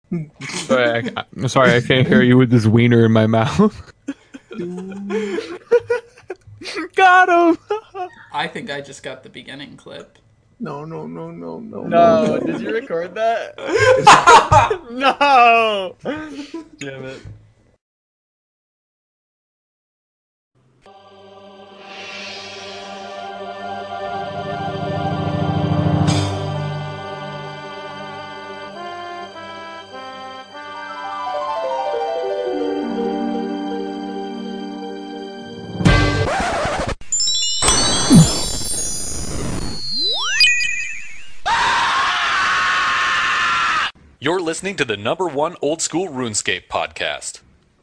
I'm sorry, I can't hear you with this wiener in my mouth. Got him! I think I just got the beginning clip. No. No, did you record that? No! Damn it. You're listening to the #1 old school RuneScape podcast.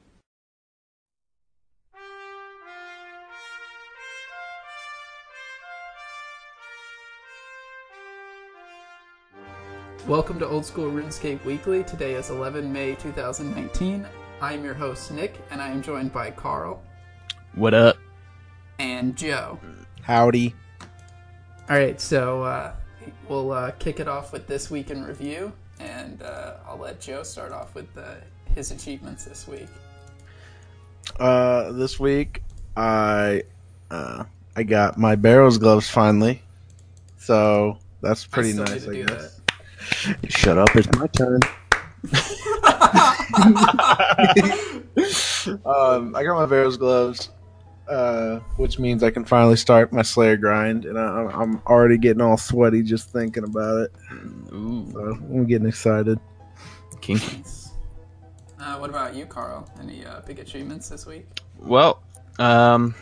Welcome to Old School RuneScape Weekly. Today is 11 May 2019. I'm your host, Nick, and I am joined by Carl. What up? And Joe. Howdy. Alright, so we'll kick it off with This Week in Review, and I'll let Joe start off with his achievements this week. This week I got my Barrows gloves finally, so that's pretty nice, I guess. Shut up! It's my turn. I got my Barrows gloves, which means I can finally start my Slayer grind, and I'm already getting all sweaty just thinking about it. Ooh. So I'm getting excited. Kinky. What about you, Carl? Any big achievements this week? Well, I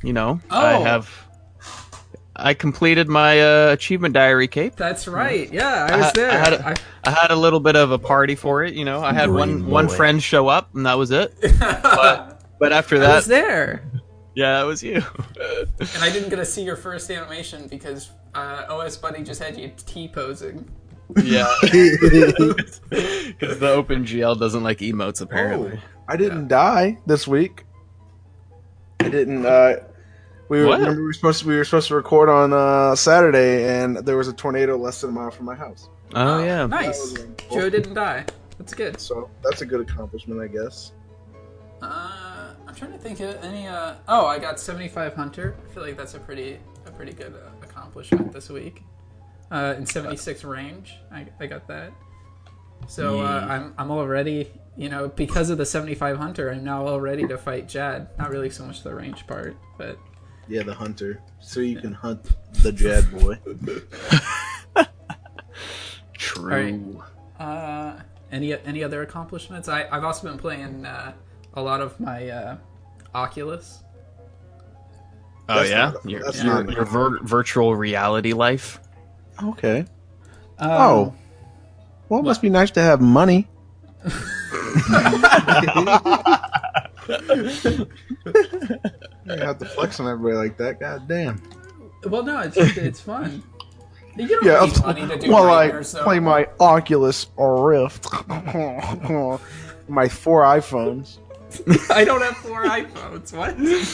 completed my achievement diary cape. That's right. Yeah, I was there. I had a little bit of a party for it. I had one friend show up, and that was it. But after that, I was there. Yeah, that was you. And I didn't get to see your first animation because OS Buddy just had you T-posing. Yeah. Because the OpenGL doesn't like emotes, apparently. Oh, I didn't die this week. I didn't. We were supposed to record on Saturday, and there was a tornado less than a mile from my house. Oh yeah, nice. Joe didn't die. That's good. So that's a good accomplishment, I guess. I'm trying to think of any. I got 75 Hunter. I feel like that's a pretty good accomplishment this week. In 76 range, I got that. So I'm already, because of the 75 Hunter, I'm now all ready to fight Jad. Not really so much the range part, but. Yeah, the hunter. So you can hunt the Jad boy. True. Right. Any other accomplishments? I've also been playing a lot of my Oculus. Oh yeah? Your virtual reality life? Okay. Well, it must be nice to have money. You have to flex on everybody like that. God damn. Well, no, it's fun. You don't need money to do play my Oculus Rift. My 4 iPhones. I don't have 4 iPhones. What?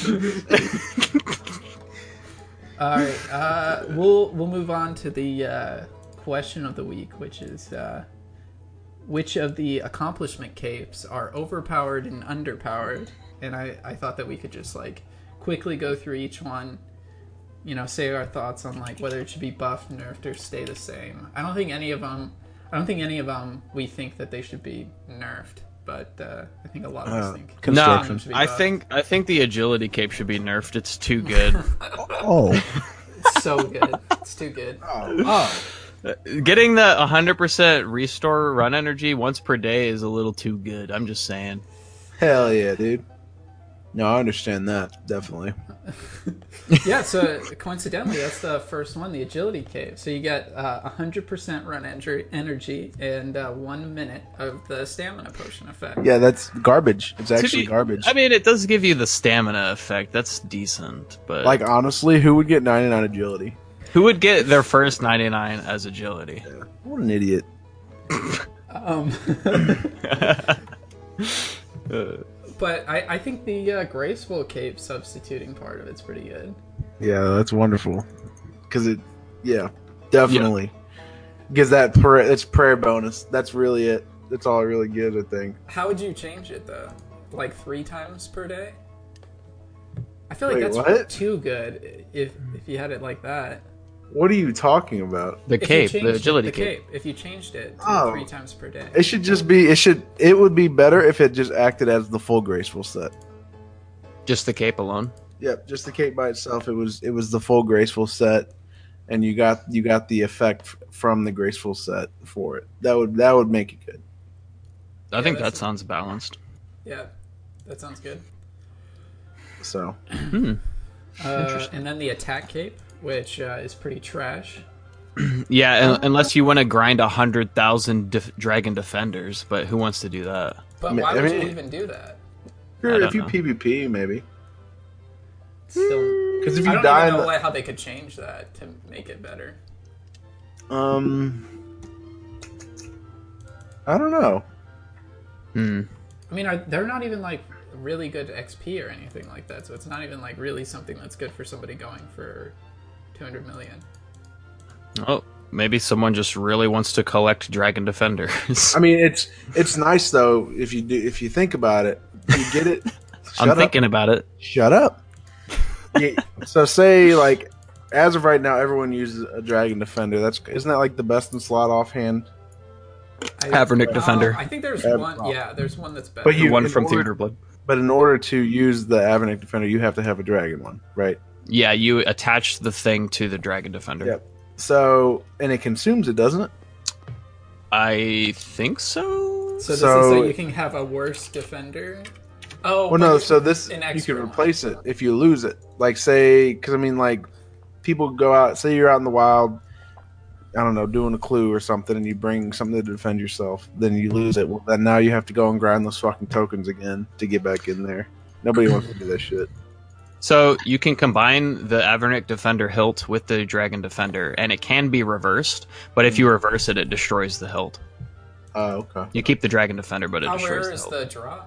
All right. We'll move on to the question of the week, which is which of the accomplishment capes are overpowered and underpowered? And I thought that we could just quickly go through each one, say our thoughts on whether it should be buffed, nerfed, or stay the same. I don't think any of them we think that they should be nerfed, but I think a lot of us think. No, I think the agility cape should be nerfed. It's too good. It's so good. It's too good. Getting the 100% restore run energy once per day is a little too good. I'm just saying. Hell yeah, dude. No, I understand that, definitely. Yeah, so coincidentally, that's the first one, the agility cave. So you get 100% run energy and 1 minute of the stamina potion effect. Yeah, that's garbage. It's actually garbage. I mean, it does give you the stamina effect. That's decent, but honestly, who would get 99 agility? Who would get their first 99 as agility? Yeah. What an idiot. But I think the graceful cape substituting part of it's pretty good. Yeah, that's wonderful. Because definitely. Gives that it's prayer bonus. That's really it. It's all really good, I think. How would you change it though? Like 3 times per day? I feel like Wait, that's what? too good if you had it like that. What are you talking about? The If you cape, changed the agility the cape. If you changed it to Oh. 3 times per day. It should just be. It would be better if it just acted as the full graceful set. Just the cape alone. Yep, just the cape by itself. It was the full graceful set, and you got the effect from the graceful set for it. That would make it good. I think that that's- sounds balanced. Yeah, that sounds good. So And then the attack cape, which is pretty trash. Yeah, unless you want to grind 100,000 dragon defenders, but who wants to do that? But why would you mean- even do that? sure, don't if you know. PvP maybe. Still, Because if I you don't die, even in know the, how they could change that to make it better. I don't know. Hmm. I mean, they're not even like really good XP or anything like that, so it's not even like really something that's good for somebody going for 200 million. Oh, maybe someone just really wants to collect dragon defenders. I mean, it's nice though if you think about it. You get it. I'm thinking about it. Shut up. Yeah, so say like as of right now, everyone uses a dragon defender. Isn't that like the best in slot offhand? Avernic defender. I think there's Ab- one. Yeah, there's one that's better. But The one in from order- Theater Blood. But in order to use the Avernic defender, you have to have a dragon one, right? Yeah, you attach the thing to the dragon defender. Yep. So and it consumes it, doesn't it? I think so. so this is so- so you can have a worse defender. Oh, Well, but no. So this an you extra can one. replace it if you lose it. Like say, because I mean, like people go out. Say you're out in the wild. I don't know, doing a clue or something, and you bring something to defend yourself. Then you lose it. Well, then now you have to go and grind those fucking tokens again to get back in there. Nobody wants to do that shit. So you can combine the Avernic Defender hilt with the Dragon Defender, and it can be reversed. But if you reverse it, it destroys the hilt. Oh, okay. You keep the Dragon Defender, but it How destroys rare the is hilt. the drop?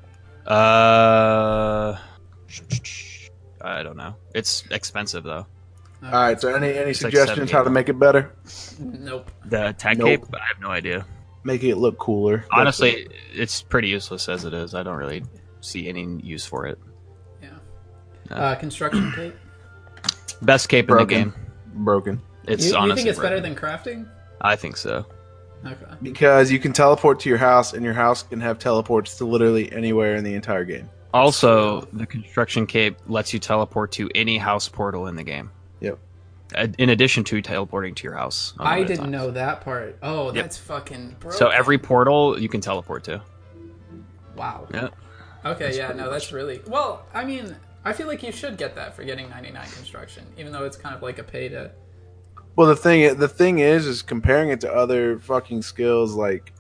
I don't know. It's expensive though. All right. So any like suggestions how to 78. make it better? Nope. The tag Nope. cape, I have no idea. Make it look cooler. Honestly, it's pretty useless as it is. I don't really see any use for it. Yeah. Construction cape. Best cape in Broken. the game. Broken. It's You honestly think it's better broken. than crafting? I think so. Okay. Because you can teleport to your house, and your house can have teleports to literally anywhere in the entire game. Also, the construction cape lets you teleport to any house portal in the game. Yep. In addition to teleporting to your house. I unlimited didn't times. know that part. Oh, that's fucking broken. So every portal you can teleport to. Wow. Yeah. Okay, yeah, no, that's really... Well, I mean, I feel like you should get that for getting 99 construction, even though it's kind of like a pay to... Well, the thing is comparing it to other fucking skills, like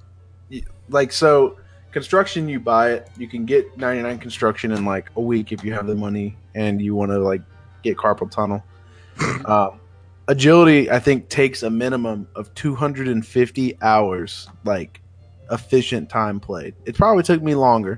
so construction. You buy it, you can get 99 construction in like a week if you have the money and you want to like get carpal tunnel. Agility, I think, takes a minimum of 250 hours, like efficient time played. It probably took me longer,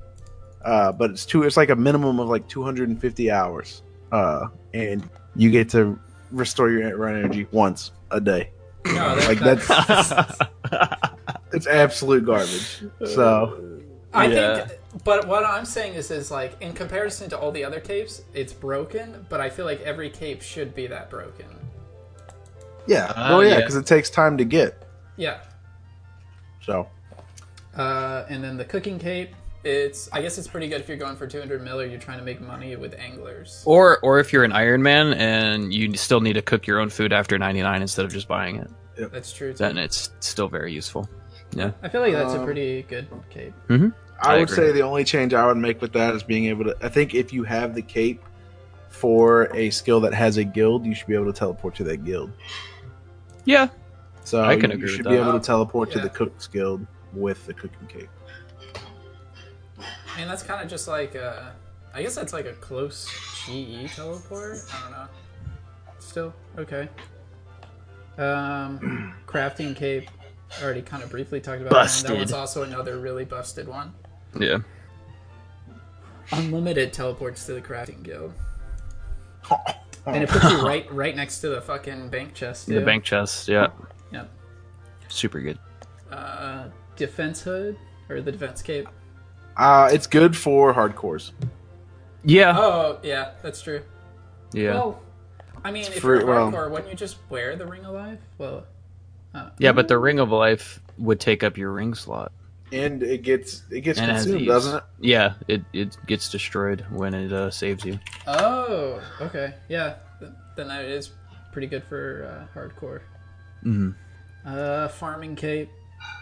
but it's like a minimum of like 250 hours, and you get to restore your run energy once a day. No, Like that's it's absolute garbage. So I Yeah. think... But what I'm saying is like, in comparison to all the other capes, it's broken, but I feel like every cape should be that broken. yeah, yeah. because it takes time to get. Yeah. So And then the cooking cape, I guess it's pretty good if you're going for 200 mil or you're trying to make money with anglers. Or if you're an Iron Man and you still need to cook your own food after 99 instead of just buying it, That's true, too. then it's still very useful. Yeah. I feel like that's a pretty good cape. I would agree. say the only change I would make with that is being able to. I think if you have the cape for a skill that has a guild, you should be able to teleport to that guild. Yeah. So I can you agree should with be that. able to teleport to Yeah. the cook's guild with the cooking cape. And that's kind of just like I guess that's like a close GE teleport. I don't know. Still okay. Crafting cape. I already kind of briefly talked about Busted. that. That one's also another really busted one. Yeah. Unlimited teleports to the crafting guild, and it puts you right next to the fucking bank chest. Too. The bank chest, yeah. Yep. Super good. defense hood or the defense cape? It's good for hardcores. Yeah. Oh, yeah, that's true. Yeah. Well, I mean, if free- you're well- hardcore, wouldn't you just wear the Ring of Life? Well, yeah, but the Ring of Life would take up your ring slot. And it gets And it has consumed, ease. doesn't it? Yeah, it gets destroyed when it saves you. oh, okay, yeah. Then that is pretty good for hardcore. Farming cape.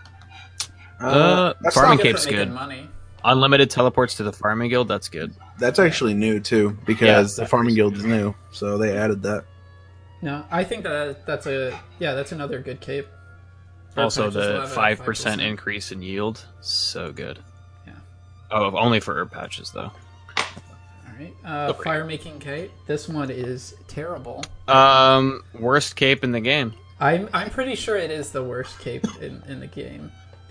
That's Farming not- cape's for making good. money. Unlimited teleports to the farming guild. That's good. That's actually new too, because Yeah. the farming guild is new, so they added that. No, I think that's another good cape. Also, Patches will the have a 5% increase in yield. So good. Yeah. Oh, only for herb patches though. All right. Fire making cape. This one is terrible. Worst cape in the game. I'm pretty sure it is the worst cape in the game.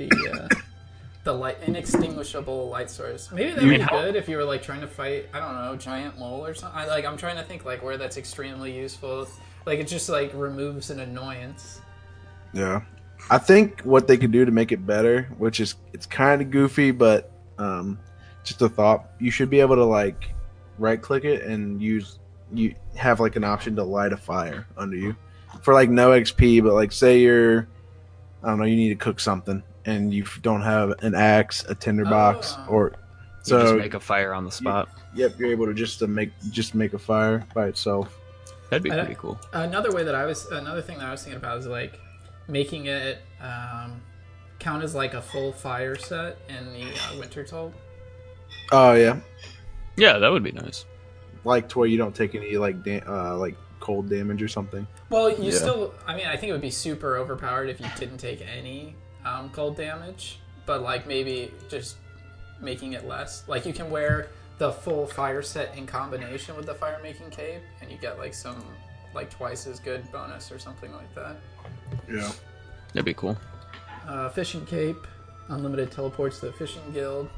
The light inextinguishable light source. Maybe that would be good if you were like trying to fight, I don't know, giant mole or something. I'm trying to think like where that's extremely useful. Like it just like removes an annoyance. Yeah, I think what they could do to make it better, which is it's kind of goofy, but just a thought, you should be able to like right click it and you have like an option to light a fire under you for like no XP, but like say you're, I don't know, you need to cook something and you don't have an axe, a tinderbox, or So so just make a fire on the spot. yep, you're able to just make a fire by itself. That'd be pretty cool. Another thing that I was thinking about is like making it count as like a full fire set in the Winter Toll. Oh yeah, Yeah, that would be nice. like to where you don't take any like cold damage or something. Well, you still. I mean, I think it would be super overpowered if you didn't take any cold damage, but like maybe just making it less. Like you can wear the full fire set in combination with the fire making cape, and you get like some like twice as good bonus or something like that. Yeah. That'd be cool. Fishing cape, unlimited teleports to the fishing guild.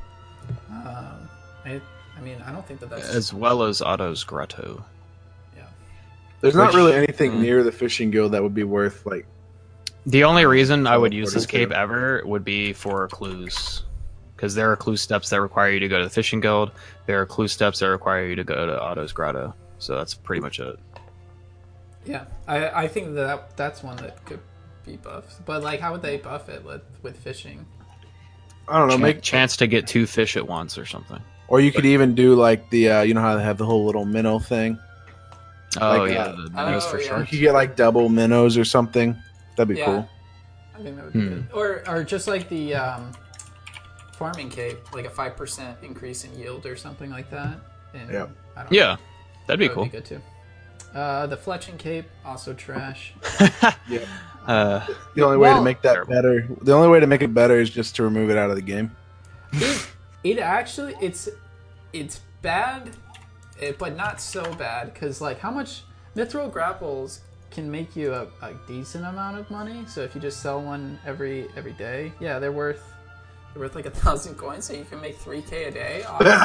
I mean, I don't think that's As well as Otto's Grotto. yeah. There's not Which- really anything near the fishing guild that would be worth like. The only reason I would use this Teleporting cape ever would be for clues. Because there are clue steps that require you to go to the fishing guild. There are clue steps that require you to go to Otto's Grotto. So that's pretty much it. Yeah, I think that's one that could be buffed. But like, how would they buff it with fishing? I don't know. Make chance to get 2 fish at once or something. Or you could even do like the you know how they have the whole little minnow thing. Oh Like, yeah, the minnows for yeah. You sure. could get like double minnows or something. That'd be Yeah. cool. I think that would be good. Or just like the farming cape, like a 5% increase in yield or something like that. And Yeah. I don't know. Yeah, that'd be That cool. would be good too. The fletching cape, also trash. Yeah. The only way to Well- make that better, the only way to make it better is just to remove it out of the game. It actually it's bad, but not so bad because like how much mithril grapples can make you a decent amount of money. So if you just sell one every day, yeah, they're worth like 1,000 coins, so you can make 3K a day.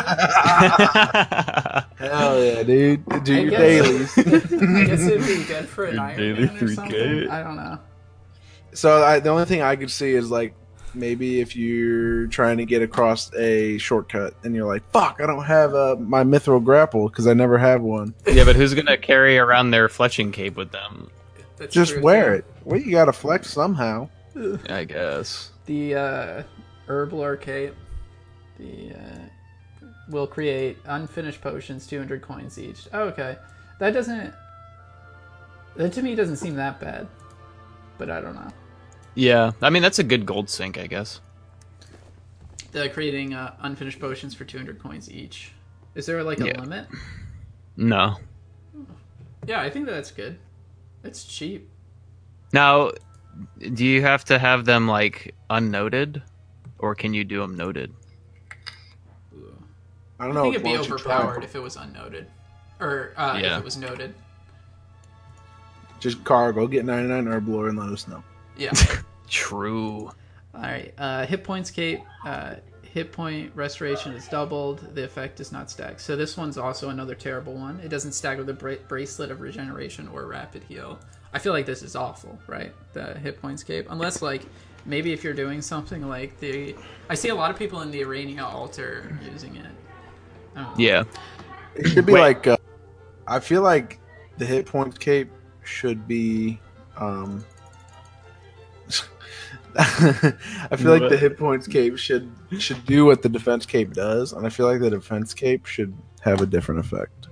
Hell yeah, dude! Do your guess- dailies. I guess it'd be good for an Iron daily Man or 3K. something. I don't know. So the only thing I could see is like maybe if you're trying to get across a shortcut and you're like, "Fuck, I don't have my mithril grapple because I never have one." Yeah, but who's gonna carry around their fletching cape with them? That's Just true, wear too. it. Well, you gotta flex somehow. I guess. The Herblore cape. Will create unfinished potions, 200 coins each. Oh, okay, that to me doesn't seem that bad, but I don't know. Yeah, I mean that's a good gold sink, I guess. Creating unfinished potions for 200 coins each. Is there like a Yeah. limit? No. Yeah, I think that's good. It's cheap. Now, do you have to have them like unnoted, or can you do them noted? I don't I know. think it'd be why don't you try? overpowered if it was unnoted, or if Yeah. it was noted. Just go get 99 Herblore and let us know. Yeah. True. All right. Hit points cape. Hit point restoration is doubled. The effect does not stack. So this one's also another terrible one. It doesn't stack with the bracelet of regeneration or rapid heal. I feel like this is awful, right? The hit points cape, unless like maybe if you're doing something like I see a lot of people in the Arania altar using it. I don't know. Yeah. It should be Wait. like. I feel like the hit points cape should be. I feel like the hit points cape should do what the defense cape does, and I feel like the defense cape should have a different effect.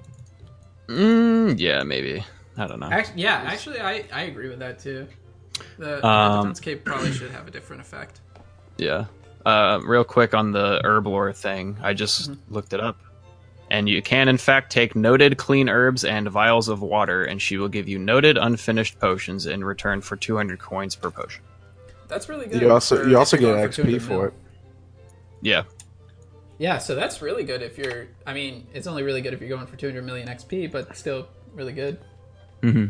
Yeah, maybe. I don't know. Actually, I agree with that too. The defense cape probably should have a different effect. Yeah. Real quick on the herb lore thing, I just looked it up. And you can, in fact, take noted clean herbs and vials of water, and she will give you noted unfinished potions in return for 200 coins per potion. That's really good. You also if you're get going for XP 200 for mil. it. Yeah. Yeah, so that's really good if you're... I mean, it's only really good if you're going for 200 million XP, but still really good. Mm-hmm.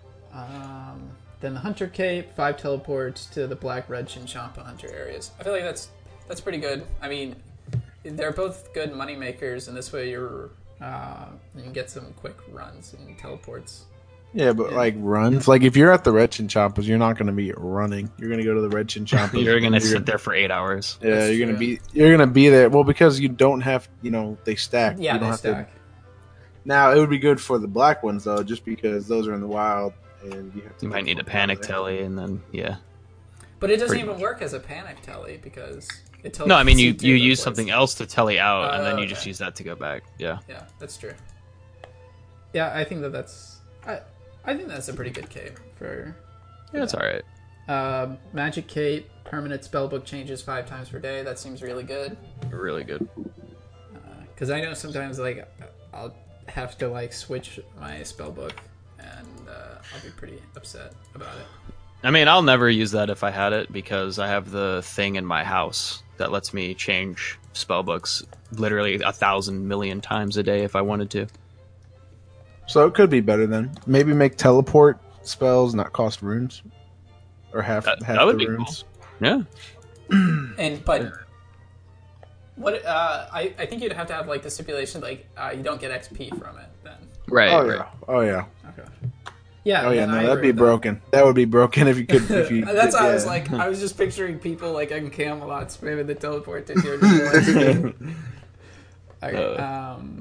Then the Hunter Cape, 5 teleports to the Black Red Chinchompa Hunter areas. I feel like that's pretty good. I mean, they're both good money makers, and this way you can get some quick runs and teleports. Yeah, but like runs, like if you're at the Red Chinchompas, you're not going to be running. You're going to go to the Red Chinchompas. You're going to sit there for 8 hours. Yeah, That's you're true. gonna be there. Well, because you don't have, they stack. Yeah, you don't they have stack. Now it would be good for the black ones though, just because those are in the wild, and you have to. You might need a panic telly, and then, yeah. But it doesn't Pretty even much. work as a panic telly because it tells No, I mean, you to the use place. something else to telly out, and then you Okay. just use that to go back. Yeah. Yeah, that's true. Yeah, I think that's... I think that's a pretty good cape for... Yeah, it's alright. Magic Cape, permanent spellbook changes 5 times per day. That seems really good. Really good. Because I know sometimes, like, I'll have to, like, switch my spellbook, and I'll be pretty upset about it. I mean, I'll never use that if I had it, because I have the thing in my house that lets me change spellbooks literally 1,000 million times a day if I wanted to. So it could be better then. Maybe make teleport spells not cost runes, or half That the would be runes. Yeah. But what I think you'd have to have like the stipulation like you don't get XP from it then. Right. Oh right. yeah. Oh yeah. Okay. Yeah. Oh yeah. then No, I that'd agree be with broken. That would be broken if you could. If you. That's why I was yeah. like, I was just picturing people like on Camelot spamming the teleport to your XP. Alright,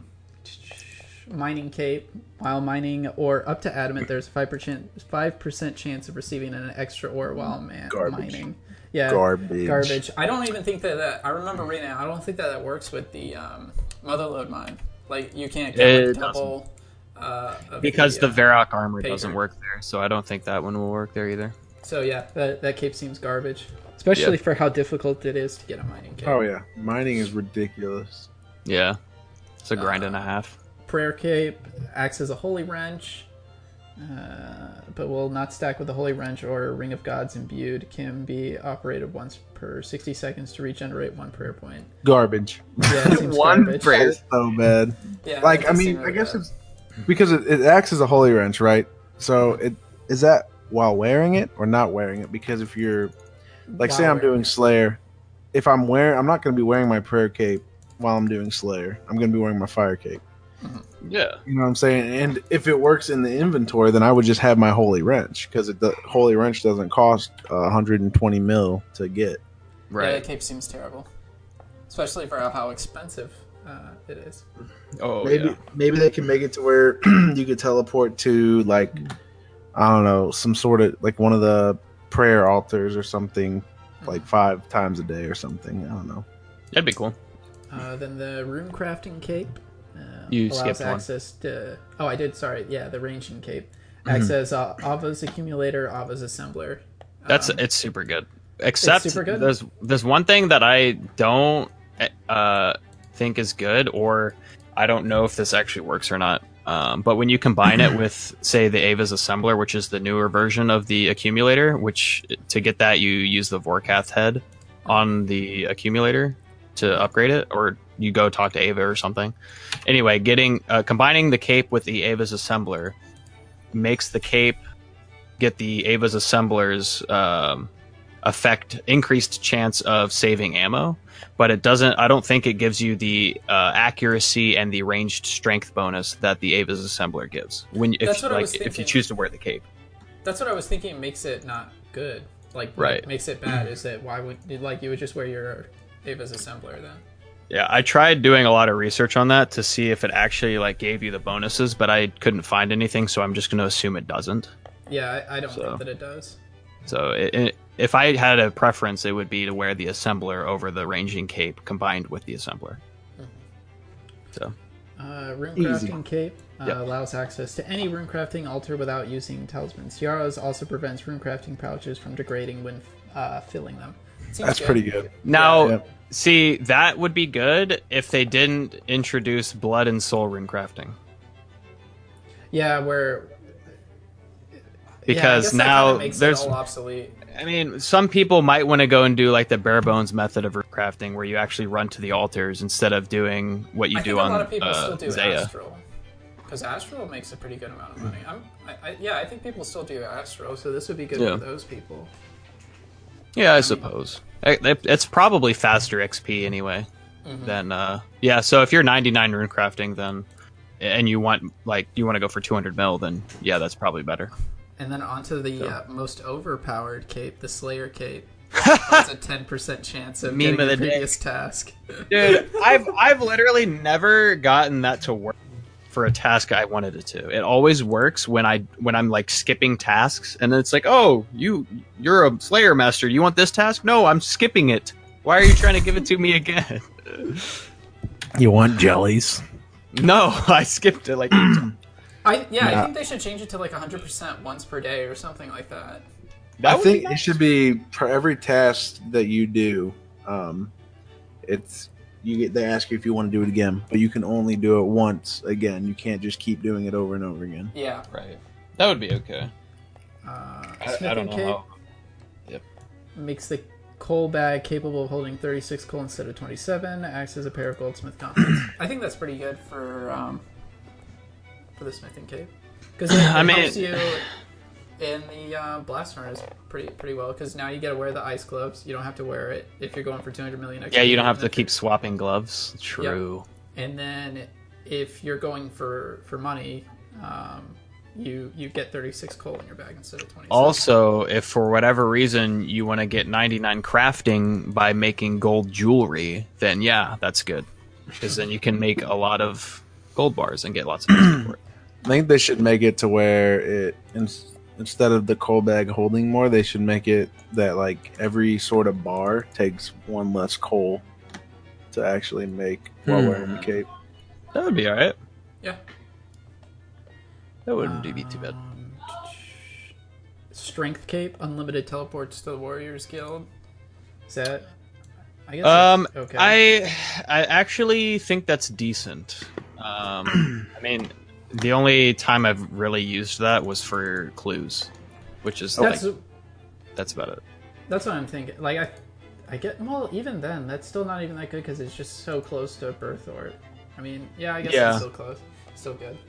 mining cape. While mining or up to adamant, there's a 5% chance of receiving an extra ore while Garbage. mining. Yeah, Garbage. I don't even think that I remember reading it. I don't think that works with the Motherlode mine. Like you can't get It like, double. Of Because the Varrock armor paper. doesn't work there, so I don't think that one will work there either. So yeah, that cape seems garbage, especially Yep. for how difficult it is to get a mining cape. Oh yeah. Mining is ridiculous. Yeah. It's a grind and a half. Prayer Cape acts as a holy wrench, but will not stack with the holy wrench or Ring of Gods imbued. Can be operated once per 60 seconds to regenerate 1 prayer point. Garbage. Yeah, it seems One garbage. prayer. That's so bad. Yeah, Like that I does mean, seem I really guess bad. it's because it acts as a holy wrench, right? So it is that while wearing it or not wearing it? Because if you're like, say While I'm wearing doing Slayer, if I'm not going to be wearing my prayer cape while I'm doing Slayer. I'm going to be wearing my fire cape. Yeah. You know what I'm saying? And if it works in the inventory, then I would just have my holy wrench because the holy wrench doesn't cost 120 mil to get. Yeah, Right. that cape seems terrible, especially for how expensive it is. Oh, Maybe yeah. maybe they can make it to where you could teleport to like I don't know, some sort of like one of the prayer altars or something like 5 times a day or something. I don't know. That'd be cool. Then the rune crafting cape You allows skipped one. access to. Oh, I did. Sorry. Yeah, the ranging cape. Access Ava's accumulator, Ava's assembler. It's super good. Except super good? there's one thing that I don't think is good, or I don't know if this actually works or not. But when you combine it with, say, the Ava's assembler, which is the newer version of the accumulator, which to get that you use the Vorkath head on the accumulator to upgrade it, or you go talk to Ava or something. Anyway, combining the cape with the Ava's assembler makes the cape get the Ava's assembler's increased chance of saving ammo, but it doesn't. I don't think it gives you the accuracy and the ranged strength bonus that the Ava's assembler gives That's what I was if you thinking. choose to wear the cape. That's what I was thinking makes it not good. Like, Right. what makes it bad is that why would you would just wear your Ava's assembler then? Yeah, I tried doing a lot of research on that to see if it actually like gave you the bonuses, but I couldn't find anything, so I'm just going to assume it doesn't. Yeah, I don't think that it does. So if I had a preference, it would be to wear the assembler over the ranging cape combined with the assembler. So, Runecrafting cape allows access to any runecrafting altar without using talisman tiaras. Also prevents runecrafting pouches from degrading when filling them. That's pretty good. now, Yep. see, that would be good if they didn't introduce blood and soul runecrafting. Yeah, where Because that now kinda makes there's it all obsolete. I mean, some people might want to go and do like the bare bones method of crafting, where you actually run to the altars instead of doing what you I do think on a lot of people still do Zaya. Astral, because Astral makes a pretty good amount of money. I think people still do Astral, so this would be good Yeah. for those people. Yeah, I suppose it's probably faster XP anyway. Than so if you're 99 rune crafting, then and you want to go for 200 mil, then yeah, that's probably better. And then onto the most overpowered cape, the Slayer cape. Has a 10% chance of Meme getting of the the day. previous task. Dude, I've literally never gotten that to work for a task I wanted it to. It always works when I'm like skipping tasks, and then it's like, oh, you're a Slayer master. You want this task? No, I'm skipping it. Why are you trying to give it to me again? You want jellies? No, I skipped it like 8 times. I think they should change it to like 100% once per day or something like that. That I would be think nice. it should be for every task that you do. They ask you if you want to do it again, but you can only do it once again. You can't just keep doing it over and over again. Yeah. Right. That would be okay. I don't know Smithing how. cape makes the coal bag capable of holding 36 coal instead of 27. Acts as a pair of goldsmith gauntlets. I think that's pretty good for the smithing cape, because it helps you in the blast furnace pretty well. Because now you got to wear the ice gloves. You don't have to wear it if you're going for 200 million. XP. Yeah, you don't have to keep swapping gloves. True. And then if you're going for money, you get 36 coal in your bag instead of 20. Also, if for whatever reason you want to get 99 crafting by making gold jewelry, then yeah, that's good. Because then you can make a lot of gold bars and get lots of XP for it. I think they should make it to where instead of the coal bag holding more, they should make it that like every sort of bar takes one less coal to actually make while wearing the cape. That would be alright. Yeah. That wouldn't be too bad. Strength cape, unlimited teleports to the Warriors Guild. Is that? I guess. That's okay. I actually think that's decent. I mean, the only time I've really used that was for clues, which is that's about it. That's what I'm thinking. Like I get even then that's still not even that good because it's just so close to Berthort. I mean, yeah, I guess it's still close, still good.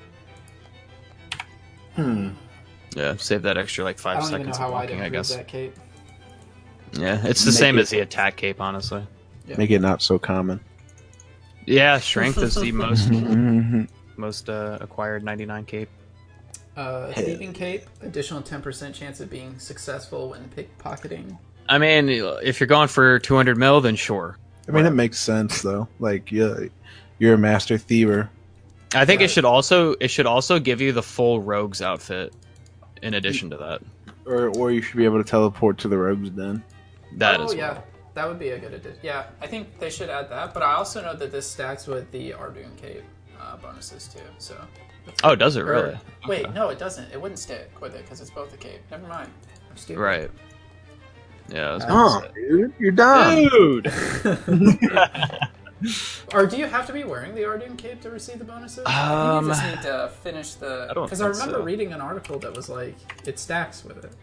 Yeah, save that extra like 5 I don't even know seconds of how I'd walking, I improve guess. that cape. Yeah, it's the same as the attack cape, honestly. Yeah. Make it not so common. Yeah, strength is the most acquired 99 cape. Thieving cape, additional 10% chance of being successful when pickpocketing. I mean, if you're going for 200 mil, then sure. I mean, it makes sense though. Like, you're a master thiever. I think it should also give you the full rogue's outfit in addition to that. Or you should be able to teleport to the rogue's den. That is yeah. That would be a good addition. Yeah, I think they should add that. But I also know that this stacks with the Ardoon cape bonuses too. So. Oh, does it really? Wait, Okay. no, it doesn't. It wouldn't stick with it because it's both a cape. Never mind. I'm stupid. Right. Yeah. I was Oh, gonna say. dude, you're done. Dude. Or do you have to be wearing the Ardoon cape to receive the bonuses? I think you just need to finish the. I don't Because I think remember so. reading an article that was like it stacks with it.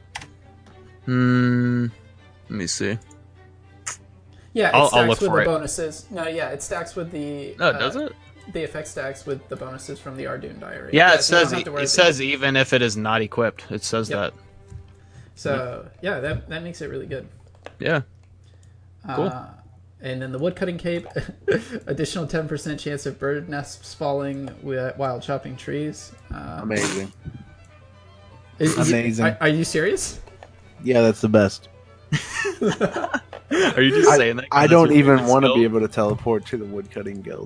Let me see. Yeah, it I'll stacks look with for the it. bonuses. No, yeah, it stacks with the. No, does it? The effect stacks with the bonuses from the Ardoon diary. Yeah, it so you don't says have to wear it the- says even if it is not equipped, it says Yep. that. So yeah, that makes it really good. Yeah. Cool. And then the woodcutting cape, additional 10% chance of bird nests falling while chopping trees. Amazing. Is Amazing. Are you serious? Yeah, that's the best. Are you just saying that? 'cause I that's don't your even favorite want to skill? be able to teleport to the woodcutting guild.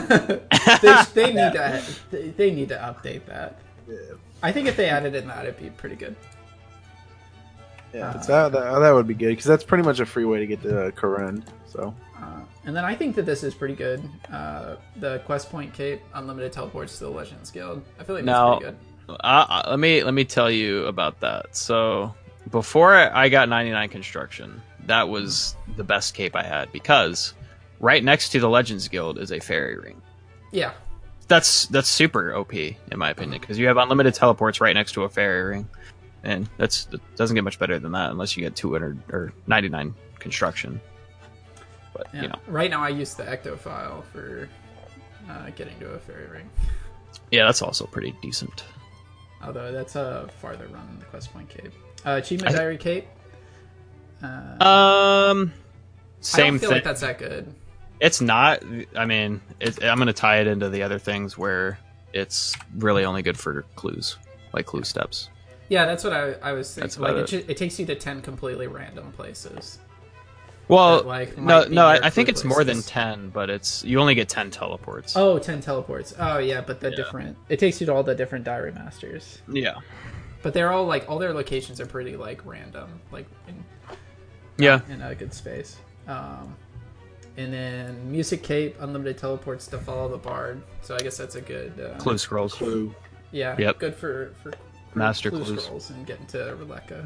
They need to update that. Yeah. I think if they added in that, it'd be pretty good. Yeah, that would be good because that's pretty much a free way to get to Kourend. So And then I think that this is pretty good. The Quest Point Cape, unlimited teleports to the Legends Guild. I feel like that's Now, pretty good. let me tell you about that. So before I got 99 construction, that was the best cape I had because right next to the Legends Guild is a fairy ring. Yeah. That's super OP in my opinion because you have unlimited teleports right next to a fairy ring, and that doesn't get much better than that unless you get 200 or 99 construction. But Yeah. you know, Right now I use the Ectophile for getting to a fairy ring. yeah, that's also pretty decent. Although that's a farther run than the Quest Point Cape. Achievement Diary Cape. Same I don't feel thing. like that's that good. It's not. I mean, I'm going to tie it into the other things where it's really only good for clues, like clue steps. Yeah, that's what I was That's thinking. Like about it takes you to 10 completely random places. Well, That, like, no, might be no. your I think clue it's more than places. 10, but you only get 10 teleports. Oh, 10 teleports. Oh, yeah, but the Yeah. different... It takes you to all the different Diary Masters. Yeah. But they're all, like... All their locations are pretty, like, random. Like, Yeah. in a good space. And then Music Cape, unlimited teleports to follow the bard. So I guess that's a good... Clue scrolls. clue. Yeah, Yep. good for Master clue clues. scrolls and getting to Rebecca.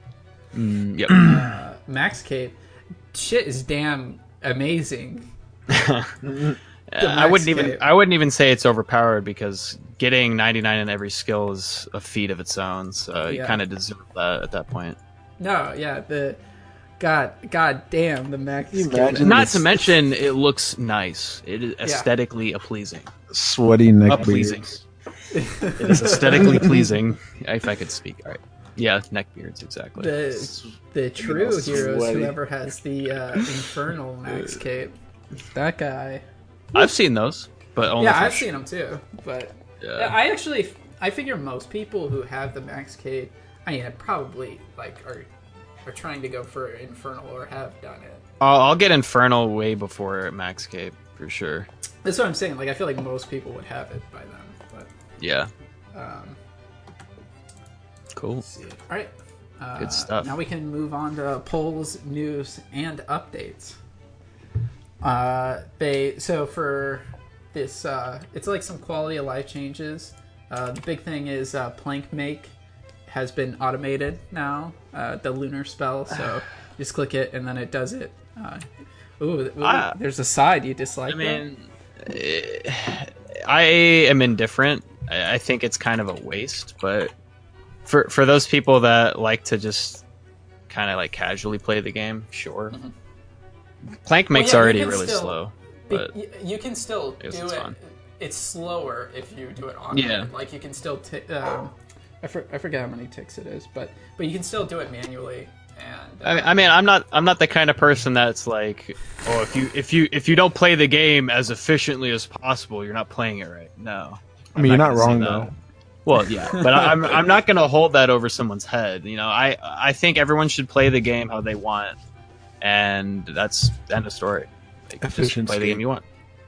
Yep. Max Cape, shit is damn amazing. I Max wouldn't even say it's overpowered because getting 99 in every skill is a feat of its own. So you Yeah. kind of deserve that at that point. No, yeah, the god damn the Max you Cape. imagine? Not to mention, it looks nice. It is aesthetically pleasing. Sweaty neck Pleasing. beards. It is aesthetically pleasing. If I could speak, all right. Yeah, neck beards, exactly. The true heroes, sweaty. whoever has the Infernal Max Cape, that guy. I've seen those, but only Yeah, for I've seen them too. But Yeah. I figure most people who have the Max Cape, I mean, probably like are trying to go for Infernal or have done it. I'll get Infernal way before Max Cape for sure. That's what I'm saying. Like, I feel like most people would have it by then. But Yeah, cool. let's see. All right. Good stuff. Now we can move on to polls, news, and updates. So for this, it's like some quality of life changes. The big thing is Plank Make has been automated now. The lunar spell, so just click it and then it does it. There's a side you dislike. I mean, I am indifferent. I think it's kind of a waste, but for those people that like to just kind of like casually play the game, sure. Plank Make's you already can really still- slow, but you can still guess do it's it. fun. It's slower if you do it on. Yeah. Like you can still. I forget how many ticks it is, but you can still do it manually. And I mean, I'm not the kind of person that's like, oh, if you don't play the game as efficiently as possible, you're not playing it right. No, I mean, you're not gonna say wrong that. though. Well, yeah, but I'm not going to hold that over someone's head. You know, I think everyone should play the game how they want, and that's the end of story. Like, just Efficiency. play the game you want.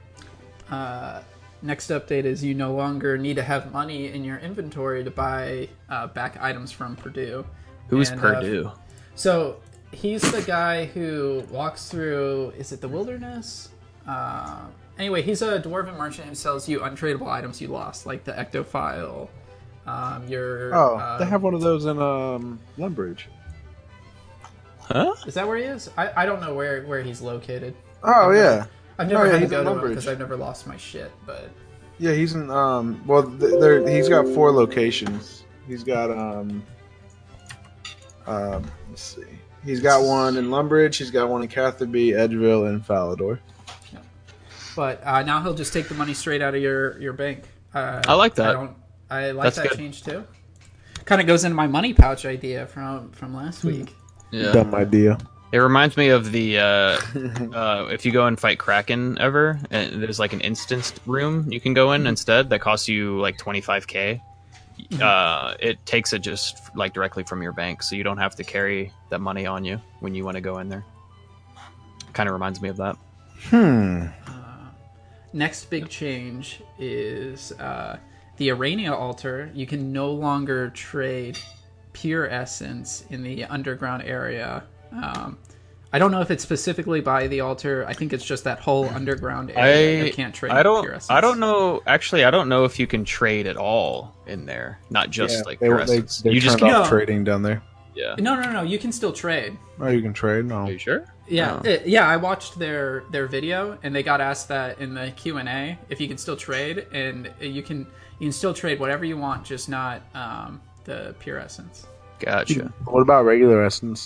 next update is you no longer need to have money in your inventory to buy back items from Purdue. Who's And, Purdue? So he's the guy who walks through. Is it the wilderness? Anyway, he's a dwarven merchant who sells you untradeable items you lost, like the ectophile. They have one of those in Lumbridge. Huh? Is that where he is? I don't know where he's located. Oh yeah, I've never had to he's go in to him Lumbridge. because I've never lost my shit. But yeah. He's in he's got 4 locations. He's got let's see. He's got one in Lumbridge. He's got one in Catherby, Edgeville, and Falador. now he'll just take the money straight out of your bank. I like that. I like That's that good. change too. Kind of goes into my money pouch idea from last week. Yeah. Dumb idea. It reminds me of the if you go and fight Kraken ever, and there's like an instanced room you can go in instead that costs you like 25k. it takes it just like directly from your bank, so you don't have to carry that money on you when you want to go in there. Kind of reminds me of that. Next big change is the Arania altar. You can no longer trade pure essence in the underground area. I don't know if it's specifically by the altar. I think it's just that whole underground area. You can't trade pure essence. I don't know. Actually, I don't know if you can trade at all in there. Not just pure essence. They You just turned off No. trading down there. yeah. No. You can still trade. Oh, you can trade? No. Are you sure? Yeah, Oh. yeah. I watched their video, and they got asked that in the Q&A if you can still trade, and you can still trade whatever you want, just not the pure essence. Gotcha. What about regular essence?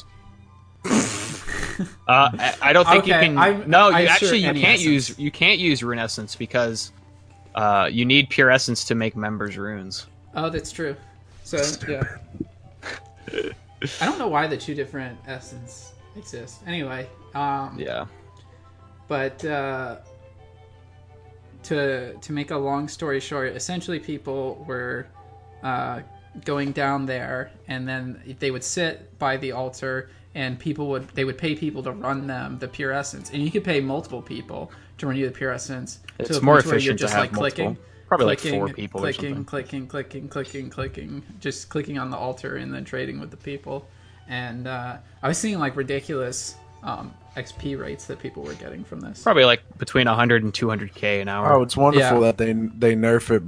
I don't think Okay, you can. I'm you sure you any can't essence. you can't use rune essence because you need pure essence to make members runes. Oh, that's true. So yeah, I don't know why the two different essence exist. Anyway, Yeah. but to make a long story short, essentially people were going down there, and then they would sit by the altar, and they would pay people to run them the pure essence, and you could pay multiple people to run you the pure essence. It's to the more point where efficient to have multiple. Probably like 4 people or something. clicking, just clicking on the altar and then trading with the people. And I was seeing like ridiculous XP rates that people were getting from this. Probably like between 100 and 200k an hour. Oh, it's wonderful Yeah. that they nerf it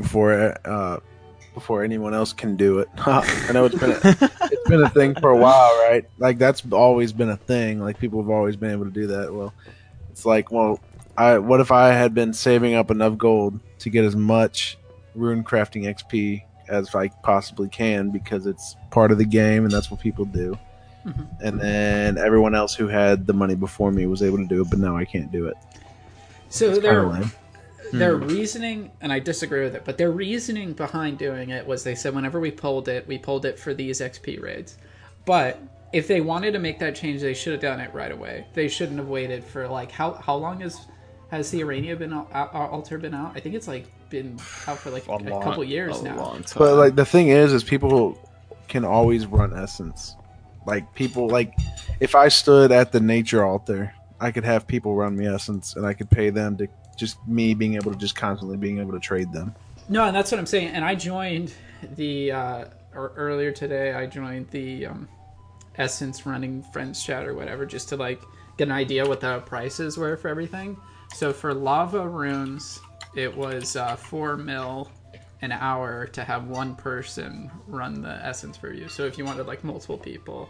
before anyone else can do it. I know it's been a thing for a while, right? Like that's always been a thing. Like people have always been able to do that. Well, it's like, what if I had been saving up enough gold to get as much rune crafting XP as I possibly can, because it's part of the game and that's what people do. Mm-hmm. And then everyone else who had the money before me was able to do it, but now I can't do it. So It's kind of lame. their reasoning, and I disagree with it, but their reasoning behind doing it was they said whenever we pulled it for these XP raids. But if they wanted to make that change, they should have done it right away. They shouldn't have waited for like how long has the Arania altar been out? I think it's like been out for like a couple years now. Long time. But like the thing is people can always run essence. Like people, like if I stood at the nature altar, I could have people run me essence, and I could pay them to just me being able to just constantly being able to trade them. No, and that's what I'm saying. And I joined the or earlier today. I joined the Essence running friends chat or whatever, just to like get an idea what the prices were for everything. So for lava runes, it was 4 mil an hour to have one person run the essence for you. So if you wanted like multiple people,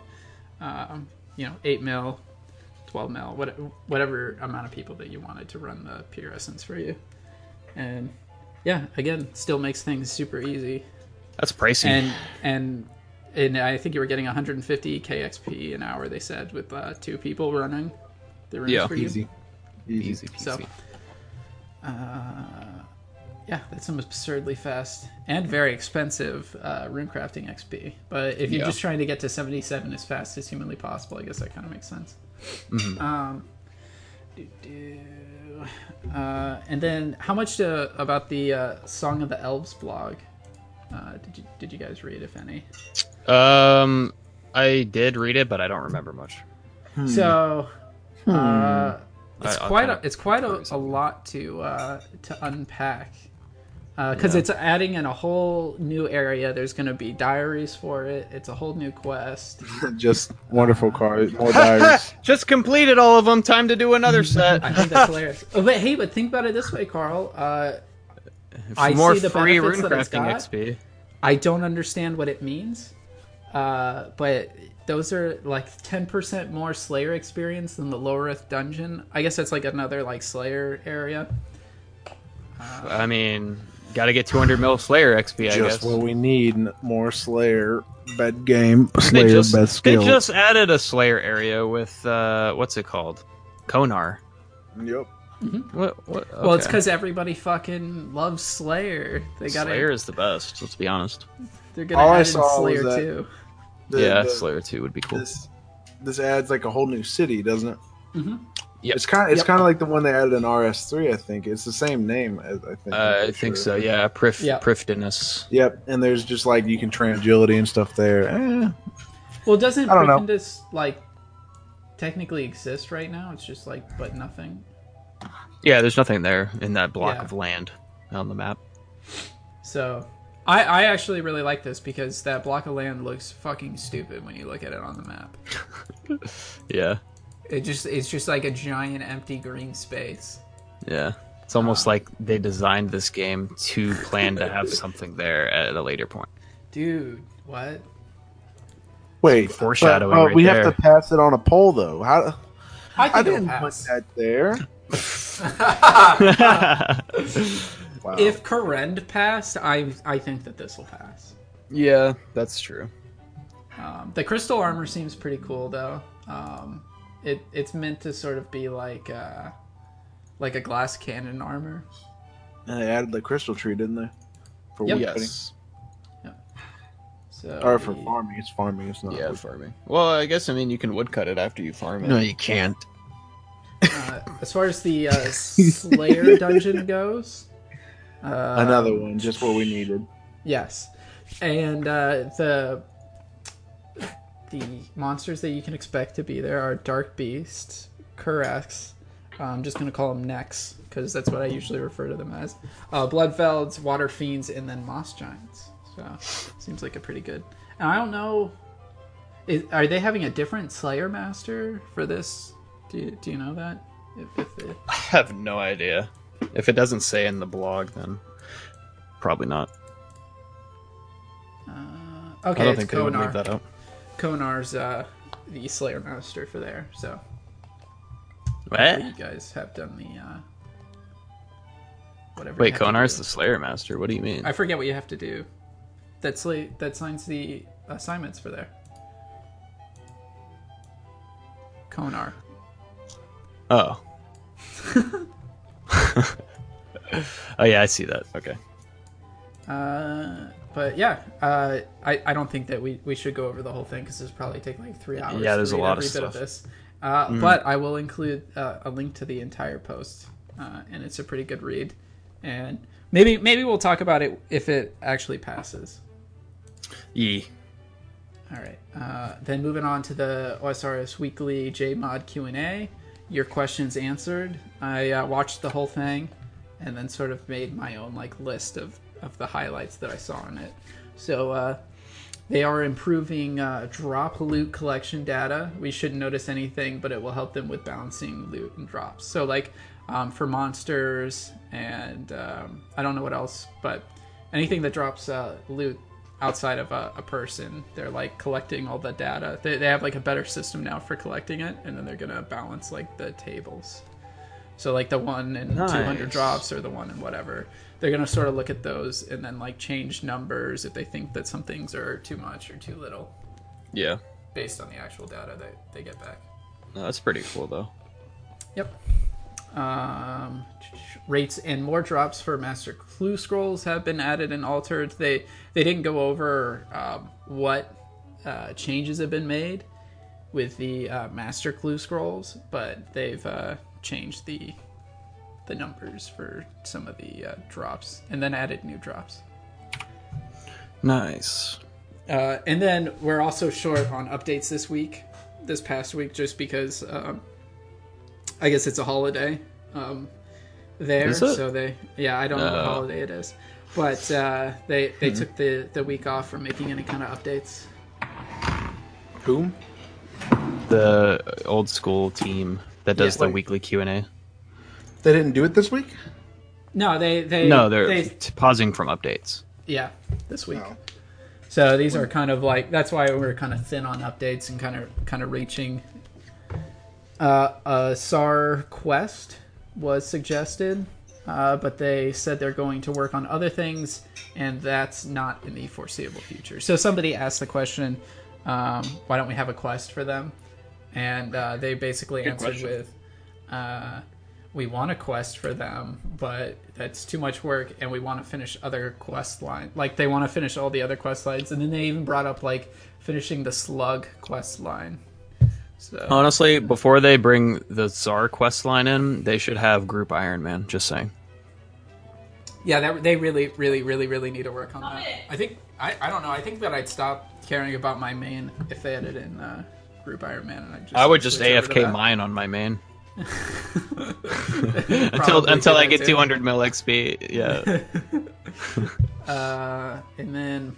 8 mil, 12 mil, whatever amount of people that you wanted to run the pure essence for you. And yeah, again, still makes things super easy. That's pricey. And I think you were getting 150 KXP an hour, they said, with 2 people running the runes for you. Easy. Easy peasy. So, yeah, that's some absurdly fast and very expensive rune crafting XP. But if you're just trying to get to 77 as fast as humanly possible, I guess that kind of makes sense. Mm-hmm. And then, how much about the Song of the Elves blog did you guys read, if any? I did read it, but I don't remember much. So, it's I'll quite a lot to unpack, because it's adding in a whole new area. There's going to be diaries for it. It's a whole new quest. Just wonderful cards, more diaries. Just completed all of them. Time to do another set. I think that's hilarious. But think about it this way, Carl. I More see the free benefits rune that it's crafting got. XP. I don't understand what it means, but those are like 10% more Slayer experience than the Lowerith dungeon. I guess that's like another like Slayer area. I mean, gotta get 200 mil Slayer XP, I Just guess. what we need. More Slayer, bed game, Slayer, bed They skill. just added a Slayer area with, what's it called? Konar. Yep. What? Well, it's okay. because everybody fucking loves Slayer. They got Slayer is the best, let's be honest. They're gonna All I add in saw was Slayer that- too. The- Slayer 2 would be cool. This adds like a whole new city, doesn't it? Yep. It's kind of like the one they added in RS3. I think it's the same name. I think. I think so. Yeah, Prifdinus. Yep, and there's just like you can train agility and stuff there. Well, doesn't I don't know. Prifdinus like technically exist right now? It's just like but nothing. Yeah, there's nothing there in that block Yeah. of land on the map. So I actually really like this because that block of land looks fucking stupid when you look at it on the map. Yeah, It's just like a giant empty green space. yeah. It's almost like they designed this game to plan to have something there at a later point. Dude, what? Wait, Foreshadowing but, right we there. have to pass it on a poll though. How? I think I it'll didn't put pass. that there. Wow. If Korend passed, I think that this will pass. Yeah, that's true. The crystal armor seems pretty cool though. It's meant to sort of be like a glass cannon armor. And they added the crystal tree, didn't they? For Yep. woodcutting? Yes. So Or for farming. It's farming. It's not. Yeah, wood. farming. Well, I guess you can woodcut it after you farm it. No, you can't. As far as the Slayer dungeon goes, Another one, just what we needed. yes, and the monsters that you can expect to be there are Dark Beast, Kurex. I'm just gonna call them Nex because that's what I usually refer to them as. Bloodfelds, Water Fiends, and then Moss Giants. So seems like a pretty good. And I don't know, are they having a different Slayer Master for this? Do you know that? If it... I have no idea. If it doesn't say in the blog, then probably not. Okay, I don't it's think they would leave Konar. that out. Konar's the Slayer Master for there. So What? you guys have done the whatever. Wait, you have to Konar's do. the Slayer Master. What do you mean? I forget what you have to do. That signs the assignments for there. Konar. Oh. Oh yeah, I see that. Okay. But yeah, I don't think that we should go over the whole thing because this probably take like 3 hours. Yeah, there's to a read lot of every bit stuff. this. But I will include a link to the entire post, and it's a pretty good read. And maybe we'll talk about it if it actually passes. E. All right. Then moving on to the OSRS Weekly JMod Q&A. Your questions answered. I watched the whole thing and then sort of made my own like list of the highlights that I saw in it. So they are improving drop loot collection data. We shouldn't notice anything, but it will help them with balancing loot and drops. So like for monsters and I don't know what else, but anything that drops loot outside of a person, they're like collecting all the data. They have like a better system now for collecting it, and then they're gonna balance like the tables. So like the 1 in 200 drops or the 1 in whatever, they're gonna sort of look at those and then like change numbers if they think that some things are too much or too little Yeah. based on the actual data that they get back. No, that's pretty cool though. Yep. Rates and more drops for Master Clue Scrolls have been added and altered. They didn't go over what changes have been made with the Master Clue Scrolls, but they've changed the numbers for some of the drops and then added new drops. Nice. And then we're also short on updates this past week, just because I guess it's a holiday there. Is it? So I don't know what holiday it is. But they took the week off from making any kind of updates. Whom? The old school team that does Yeah. the weekly Q&A. They didn't do it this week? No, they're pausing from updates. yeah, this week. Oh. So these are kind of like, that's why we're kind of thin on updates and kind of reaching. A SAR quest was suggested, but they said they're going to work on other things, and that's not in the foreseeable future. So somebody asked the question, why don't we have a quest for them? And they basically answered with, we want a quest for them, but that's too much work, and we want to finish other quest lines. Like, they want to finish all the other quest lines, and then they even brought up, like, finishing the Slug quest line, So Honestly, before they bring the Tsar quest line in, they should have Group Iron Man. Just saying. yeah, they really, really, really, really need to work on that. I think I don't know. I think that I'd stop caring about my main if they added in Group Iron Man, and I would just switch over to AFK that. mine on my main Probably until do I that get too. 200 mil XP. Yeah. And then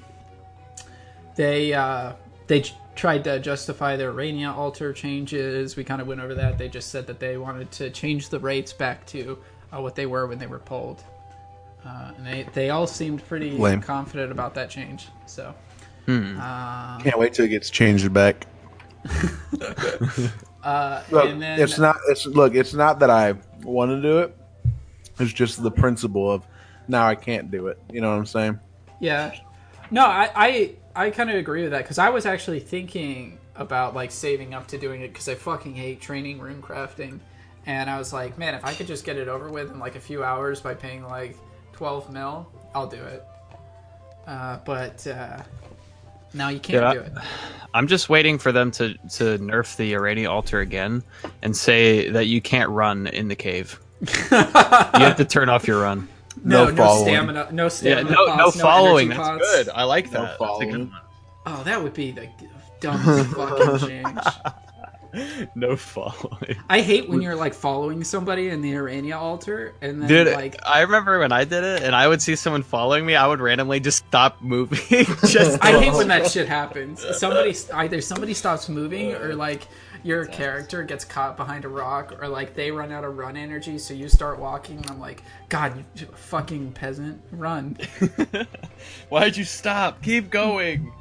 they tried to justify their Rania altar changes. We kind of went over that. They just said that they wanted to change the rates back to what they were when they were pulled. And they all seemed pretty Lame. confident about that change. So Can't wait till it gets changed back. Look, and then it's not. It's not that I want to do it. It's just the principle of now I can't do it. You know what I'm saying? yeah, no, I kind of agree with that because I was actually thinking about like saving up to doing it because I fucking hate training rune crafting, and I was like, man, if I could just get it over with in like a few hours by paying like 12 mil, I'll do it. But now you can't do it. I'm just waiting for them to nerf the Arania altar again and say that you can't run in the cave. You have to turn off your run. No following. Stamina, no Yeah, stamina. no pots, following. energy That's pots. good. I like No that. That's a following. good one. Oh, that would be the dumbest fucking change. No following. I hate when you're like following somebody in the Arania altar and then Dude, like I remember when I did it and I would see someone following me, I would randomly just stop moving. Just I hate when that shit happens. Either somebody stops moving or like your character gets caught behind a rock or like they run out of run energy so you start walking and I'm like, God, you fucking peasant, run. Why'd you stop? Keep going.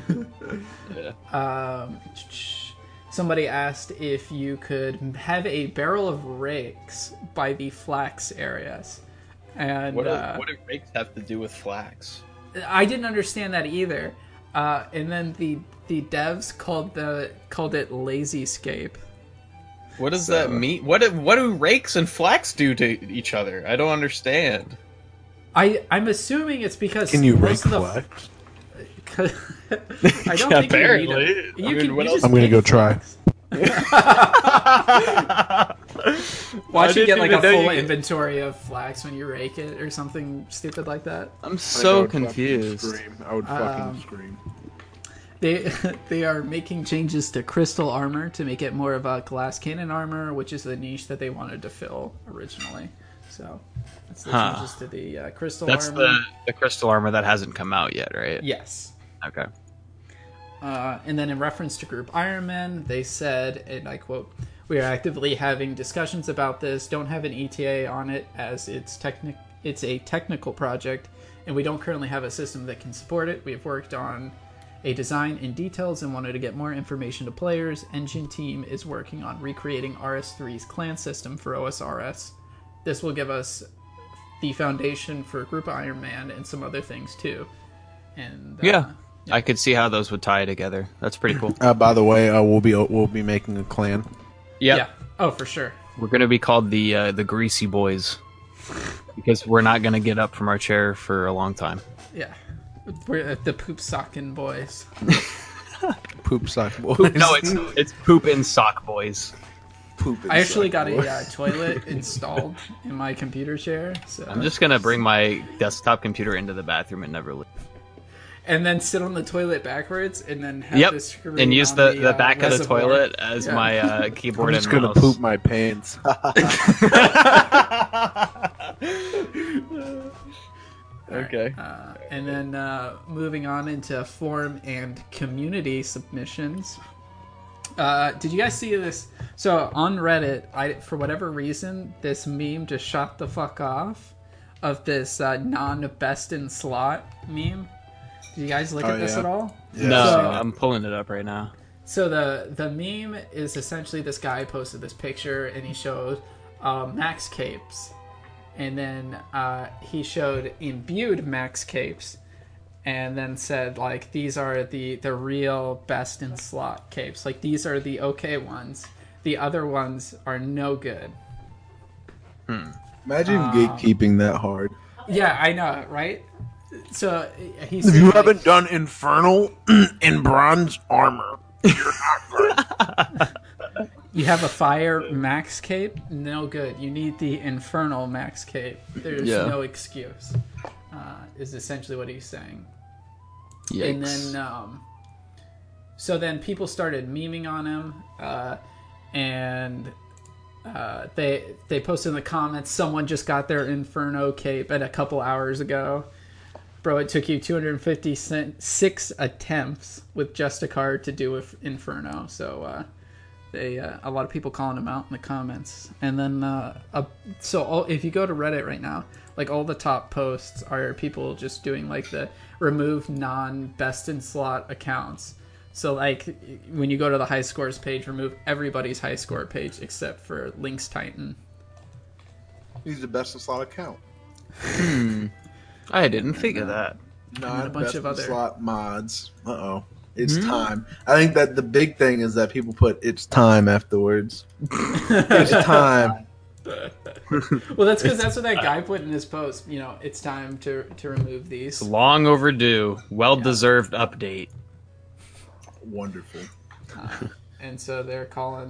Somebody asked if you could have a barrel of rakes by the flax areas. And What do rakes have to do with flax? I didn't understand that either. And then the devs called it Lazyscape. What does that mean? What do rakes and flax do to each other? I don't understand. I'm assuming it's because Can you most rake of the flax? I don't think apparently. you need it. What else? I'm gonna go try. Watch you didn't get like a even know full you- inventory of flax when you rake it or something stupid like that. I'm so confused. I would fucking scream. They are making changes to crystal armor to make it more of a glass cannon armor, which is the niche that they wanted to fill originally. So that's the changes to the crystal That's armor. the crystal armor that hasn't come out yet, right? Yes. Okay. And then in reference to Group Iron Man, they said, and I quote, "We are actively having discussions about this, don't have an ETA on it as it's a technical project, and we don't currently have a system that can support it. We have worked on a design in details and wanted to get more information to players. Engine team is working on recreating RS3's clan system for OSRS. This will give us the foundation for Group Iron Man and some other things too." And Yeah. I could see how those would tie together. That's pretty cool. By the way, we'll be making a clan. Yep. yeah. Oh, for sure. We're gonna be called the Greasy Boys because we're not gonna get up from our chair for a long time. Yeah. We're the poop socking boys. Poop sock boys. No, it's poop in sock boys. Poop. I actually got a toilet installed in my computer chair, so I'm just gonna bring my desktop computer into the bathroom and never leave. and then sit on the toilet backwards, and then have the screen And use on the back of the reservoir. toilet as Yeah. my I'm keyboard just and gonna mouse. poop my pants. Okay. And then moving on into forum and community submissions. Did you guys see this? So on Reddit, for whatever reason, this meme just shot the fuck off of this non-best in slot meme. Did you guys look at this yeah. at all? No, So- I'm pulling it up right now. So the meme is essentially this guy posted this picture and he showed max capes, and then he showed imbued max capes, and then said like these are the real best in slot capes. Like these are the okay ones. The other ones are no good. Imagine gatekeeping that hard. Yeah, I know, right? So he If said, you like, haven't done Infernal in bronze armor, you're not good. You have a fire max cape? No good. You need the infernal max cape. There's no excuse. Is essentially what he's saying. Yikes. And then, so then people started memeing on him, and they posted in the comments, someone just got their Inferno cape a couple hours ago. Bro, it took you 256 attempts with just a card to do with Inferno. So a lot of people calling him out in the comments. And then if you go to Reddit right now, like all the top posts are people just doing like the remove non-best in slot accounts. So like when you go to the high scores page, remove everybody's high score page except for Lynx Titan. He's the best in slot account. I didn't think of that. Not a bunch best of in other slot mods. It's time. I think that the big thing is that people put "it's time" afterwards. It's time. Well, that's because that's what that guy put in his post. You know, it's time to remove these. Long overdue, well-deserved update. Wonderful. And so they're calling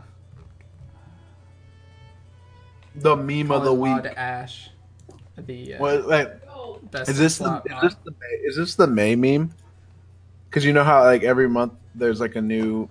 The meme of the week. Ash. The best is this slot the mod. is this the May meme? Because you know how like every month there's a new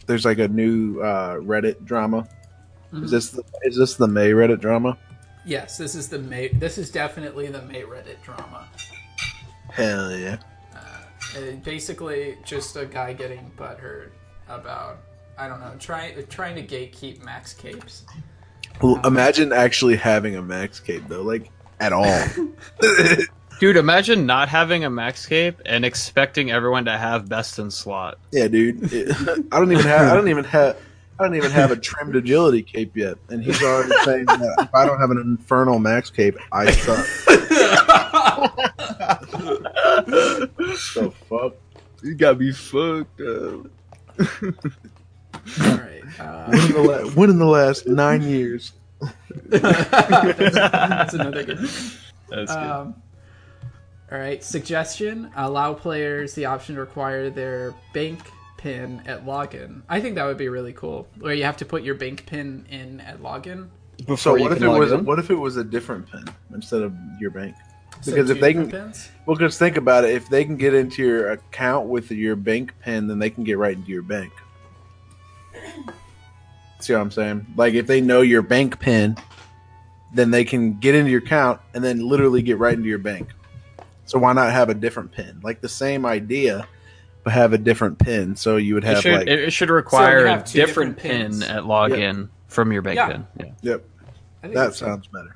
Reddit drama. Mm-hmm. Is this the May Reddit drama? Yes, this is the May. This is definitely the May Reddit drama. Hell yeah! Basically, just a guy getting butthurt about trying to gatekeep max capes. Well, imagine actually having a max cape though, like at all. Dude, imagine not having a max cape and expecting everyone to have best in slot. Yeah, dude. I don't even have a trimmed agility cape yet, and he's already saying that if I don't have an infernal max cape, I suck. So fuck. You got me fucked up. All right. When in the last 9 years? That's another good. That's good. All right. Suggestion: allow players the option to require their bank pin at login. I think that would be really cool. Where you have to put your bank pin in at login. So what if it was a different pin instead of your bank? Because So if they two can, pins? well, because think about it. If they can get into your account with your bank pin, then they can get right into your bank. See what I'm saying? Like if they know your bank pin, then they can get into your account and then literally get right into your bank. So why not have a different pin? Like the same idea, but have a different pin. So you would have It should require So we a have two different different pin pins. at login from your bank Yeah. pin. Yeah. Yep, I think that that's sounds better.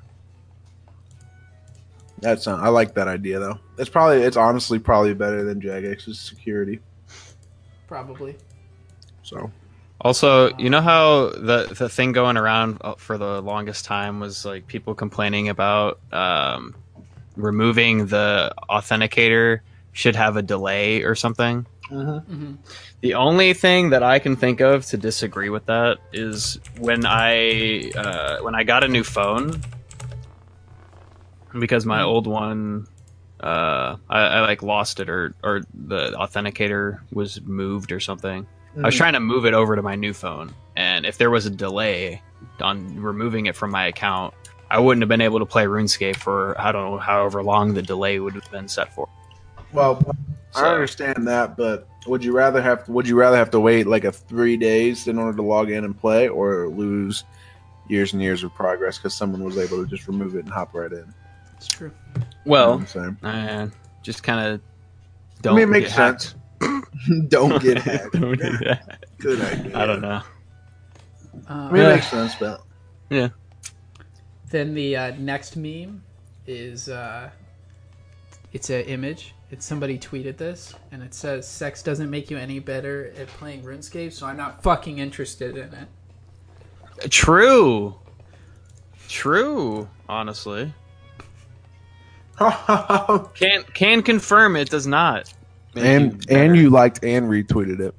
I like that idea though. It's honestly probably better than Jagex's security. probably. So Also, you know how the thing going around for the longest time was like people complaining about removing the authenticator should have a delay or something. Mm-hmm. The only thing that I can think of to disagree with that is when I got a new phone, because my old one I like lost it or the authenticator was moved or something. I was trying to move it over to my new phone, and if there was a delay on removing it from my account, I wouldn't have been able to play RuneScape for I don't know however long the delay would have been set for. well, So- I understand that, but would you rather have to wait like 3 days in order to log in and play, or lose years and years of progress because someone was able to just remove it and hop right in? It's true. You know Well, what I'm saying? just kind of I don't. mean, it makes get hacked. sense. Don't get hacked. Don't do that. Good idea. I don't know. I mean, it makes sense, but Yeah. Then the next meme is it's an image. It's somebody tweeted this, and it says, "Sex doesn't make you any better at playing RuneScape, so I'm not fucking interested in it." True. Honestly, can confirm it does not. make you and better. you liked and retweeted it.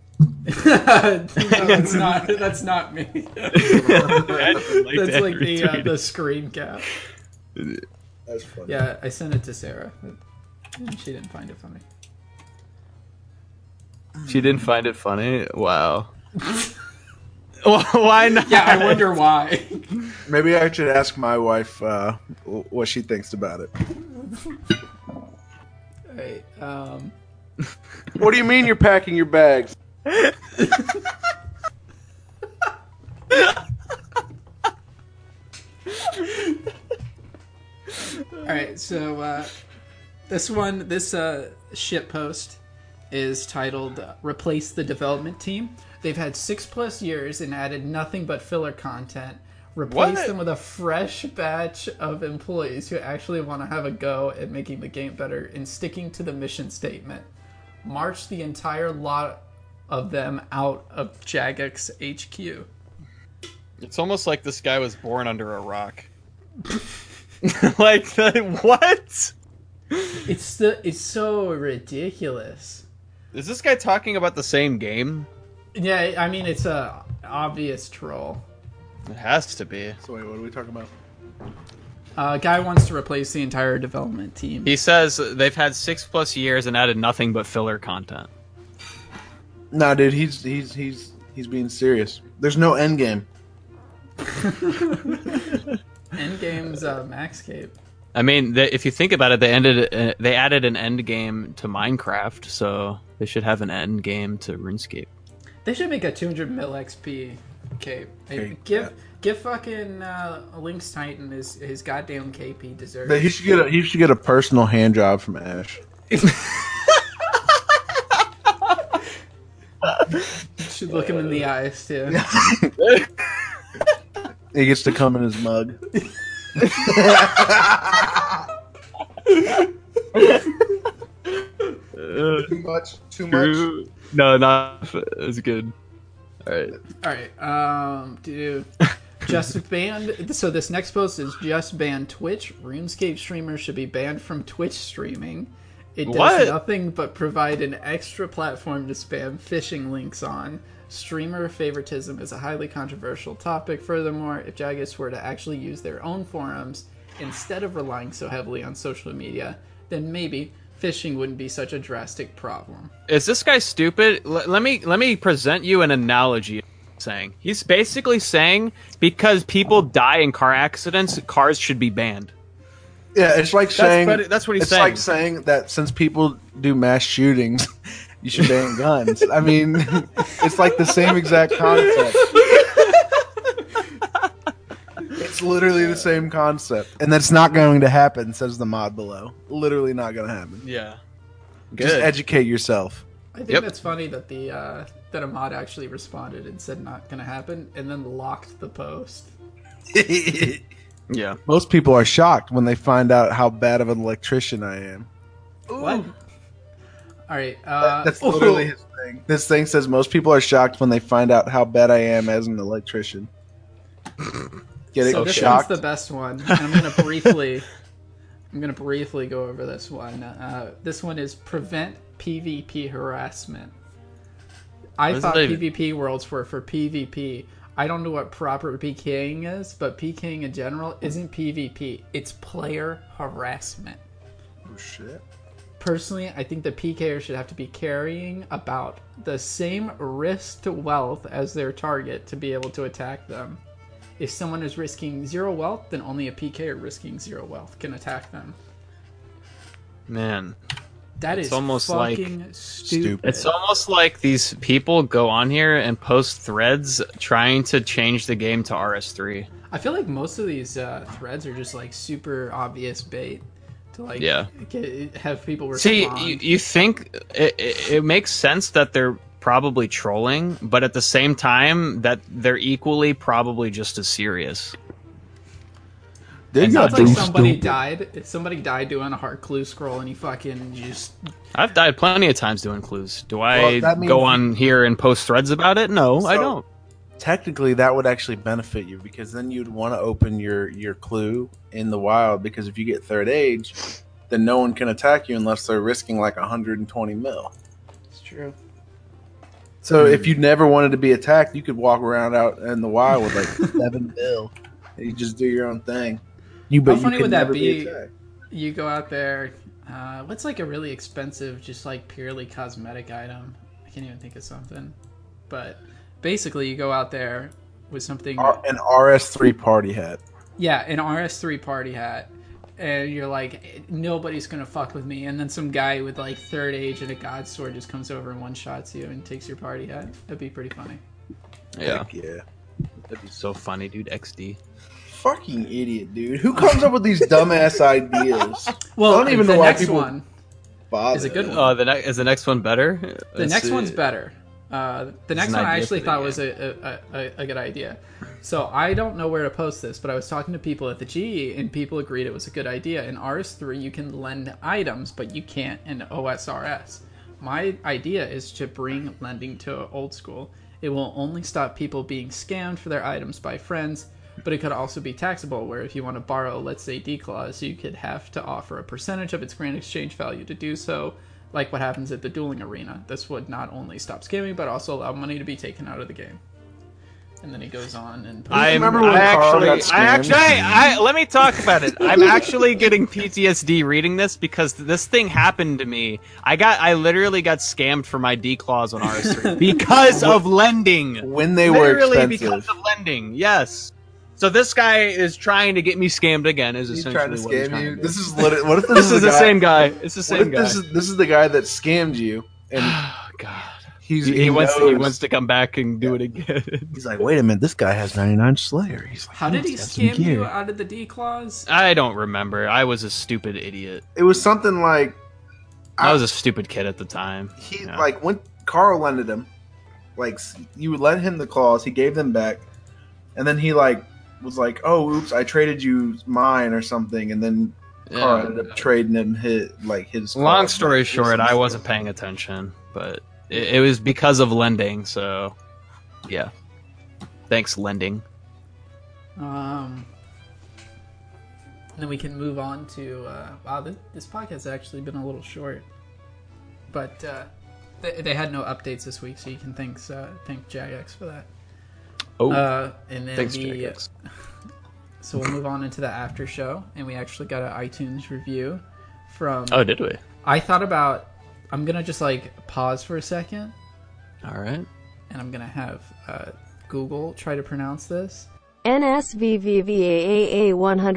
No, that's not me. That's like the screen cap. That's funny. Yeah, I sent it to Sarah, and she didn't find it funny. She didn't find it funny. Wow. Why not? Yeah, I wonder why. Maybe I should ask my wife what she thinks about it. Right. What do you mean you're packing your bags? All right. So this shit post is titled "Replace the Development Team." They've had 6+ years and added nothing but filler content. Replace What? them with a fresh batch of employees who actually want to have a go at making the game better and sticking to the mission statement. March the entire lot of them out of Jagex HQ. It's almost like this guy was born under a rock. What? It's so ridiculous. Is this guy talking about the same game? Yeah, I mean it's a obvious troll. It has to be. So wait, what are we talking about? Guy wants to replace the entire development team. He says they've had 6+ years and added nothing but filler content. Nah, dude, he's being serious. There's no end game. Endgame's Maxcape. I mean, if you think about it, they added an end game to Minecraft, so they should have an end game to RuneScape. They should make a 200 mil XP cape. Hey, Okay, give fucking Lynx Titan his goddamn cape he deserves. But he should get a personal hand job from Ash. Should look him in the eyes too. He gets to come in his mug. Too much. No, not. It's good. All right. All right, dude. Just banned. So this next post is just banned Twitch. RuneScape streamers should be banned from Twitch streaming. It does What? nothing but provide an extra platform to spam phishing links on. Streamer favoritism is a highly controversial topic. Furthermore, if Jagex were to actually use their own forums instead of relying so heavily on social media, then maybe phishing wouldn't be such a drastic problem. Is this guy stupid? Let me present you an analogy. Saying he's basically saying because people die in car accidents, cars should be banned. Yeah, it's like saying that's what he's it's saying. like saying that since people do mass shootings, you should ban guns. I mean, it's like the same exact concept. It's literally the same concept, and that's not going to happen. Says the mod below. Literally not going to happen. Yeah. Just educate yourself. I think that's funny that that a mod actually responded and said not gonna happen, and then locked the post. Yeah. Most people are shocked when they find out how bad of an electrician I am. What? All right. That's literally his thing. This thing says most people are shocked when they find out how bad I am as an electrician. Get So it? this Shocked? one's the best one, and I'm gonna briefly go over this one. This one is prevent PvP harassment. I thought PvP worlds were for PvP. I don't know what proper PKing is, but PKing in general isn't PvP. It's player harassment. Oh shit. Personally, I think the PKer should have to be carrying about the same risk to wealth as their target to be able to attack them. If someone is risking 0 wealth, then only a PKer risking 0 wealth can attack them. Man. That It's is almost fucking like stupid. It's almost like these people go on here and post threads trying to change the game to RS3. I feel like most of these threads are just like super obvious bait to like have people respond. See, you think it makes sense that they're probably trolling, but at the same time that they're equally probably just as serious. It sounds like somebody died doing a hard clue scroll and he fucking just... I've died plenty of times doing clues. Do I go on here and post threads about it? No, I don't. Technically, that would actually benefit you because then you'd want to open your clue in the wild because if you get third age, then no one can attack you unless they're risking like 120 mil. It's true. So if you never wanted to be attacked, you could walk around out in the wild with like 7 mil and you just do your own thing. How funny would that be? You go out there. What's like a really expensive, just like purely cosmetic item? I can't even think of something. But basically you go out there with something. An RS3 party hat. Yeah, an RS3 party hat. And you're like, nobody's gonna fuck with me. And then some guy with like third age and a god sword just comes over and one-shots you and takes your party hat. That'd be pretty funny. Yeah. Heck yeah. That'd be so funny, dude. XD. Fucking idiot, dude. Who comes up with these dumbass ideas? Well, I don't even the know why next people one bother. is a good one. Is the next one better? The next one's better. The next an one I idea actually for the thought was a good idea. So I don't know where to post this, but I was talking to people at the GE, and people agreed it was a good idea. In RS3, you can lend items, but you can't in OSRS. My idea is to bring lending to old school. It will only stop people being scammed for their items by friends, but it could also be taxable, where if you want to borrow, let's say, D-Claws, you could have to offer a percentage of its grand exchange value to do so, like what happens at the dueling arena. This would not only stop scamming, but also allow money to be taken out of the game. And then he goes on and... Let me talk about it. I'm actually getting PTSD reading this because this thing happened to me. I literally got scammed for my D-Claws on RS3 because of lending. When they were literally expensive. because of lending, yes. So this guy is trying to get me scammed again. Is He's essentially trying to what he's scam trying you. to do. This is what if This is the same guy. It's the What same if guy. this is the guy that scammed you, and God. he wants to come back and do it again. He's like, wait a minute, this guy has 99 Slayer. He's like, How did he scam you out of the D-Claws? I don't remember. I was a stupid idiot. It was something like I was a stupid kid at the time. he Yeah. like when Carl lended him, like you would lend him the claws, he gave them back, and then he like was like, oh, oops, I traded you mine or something, and then Carl ended up trading him his Long claws story back. short, I wasn't paying attention, but it was because of lending. So, yeah. Thanks, lending. And then we can move on to wow, this podcast has actually been a little short, but they had no updates this week, so you can thank Jagex for that. Oh, And then thanks, Jagex. So we'll move on into the after show, and we actually got an iTunes review from. Oh, did we? I thought about. I'm gonna just like pause for a second, All right. and I'm gonna have Google try to pronounce this. NSVVVAAA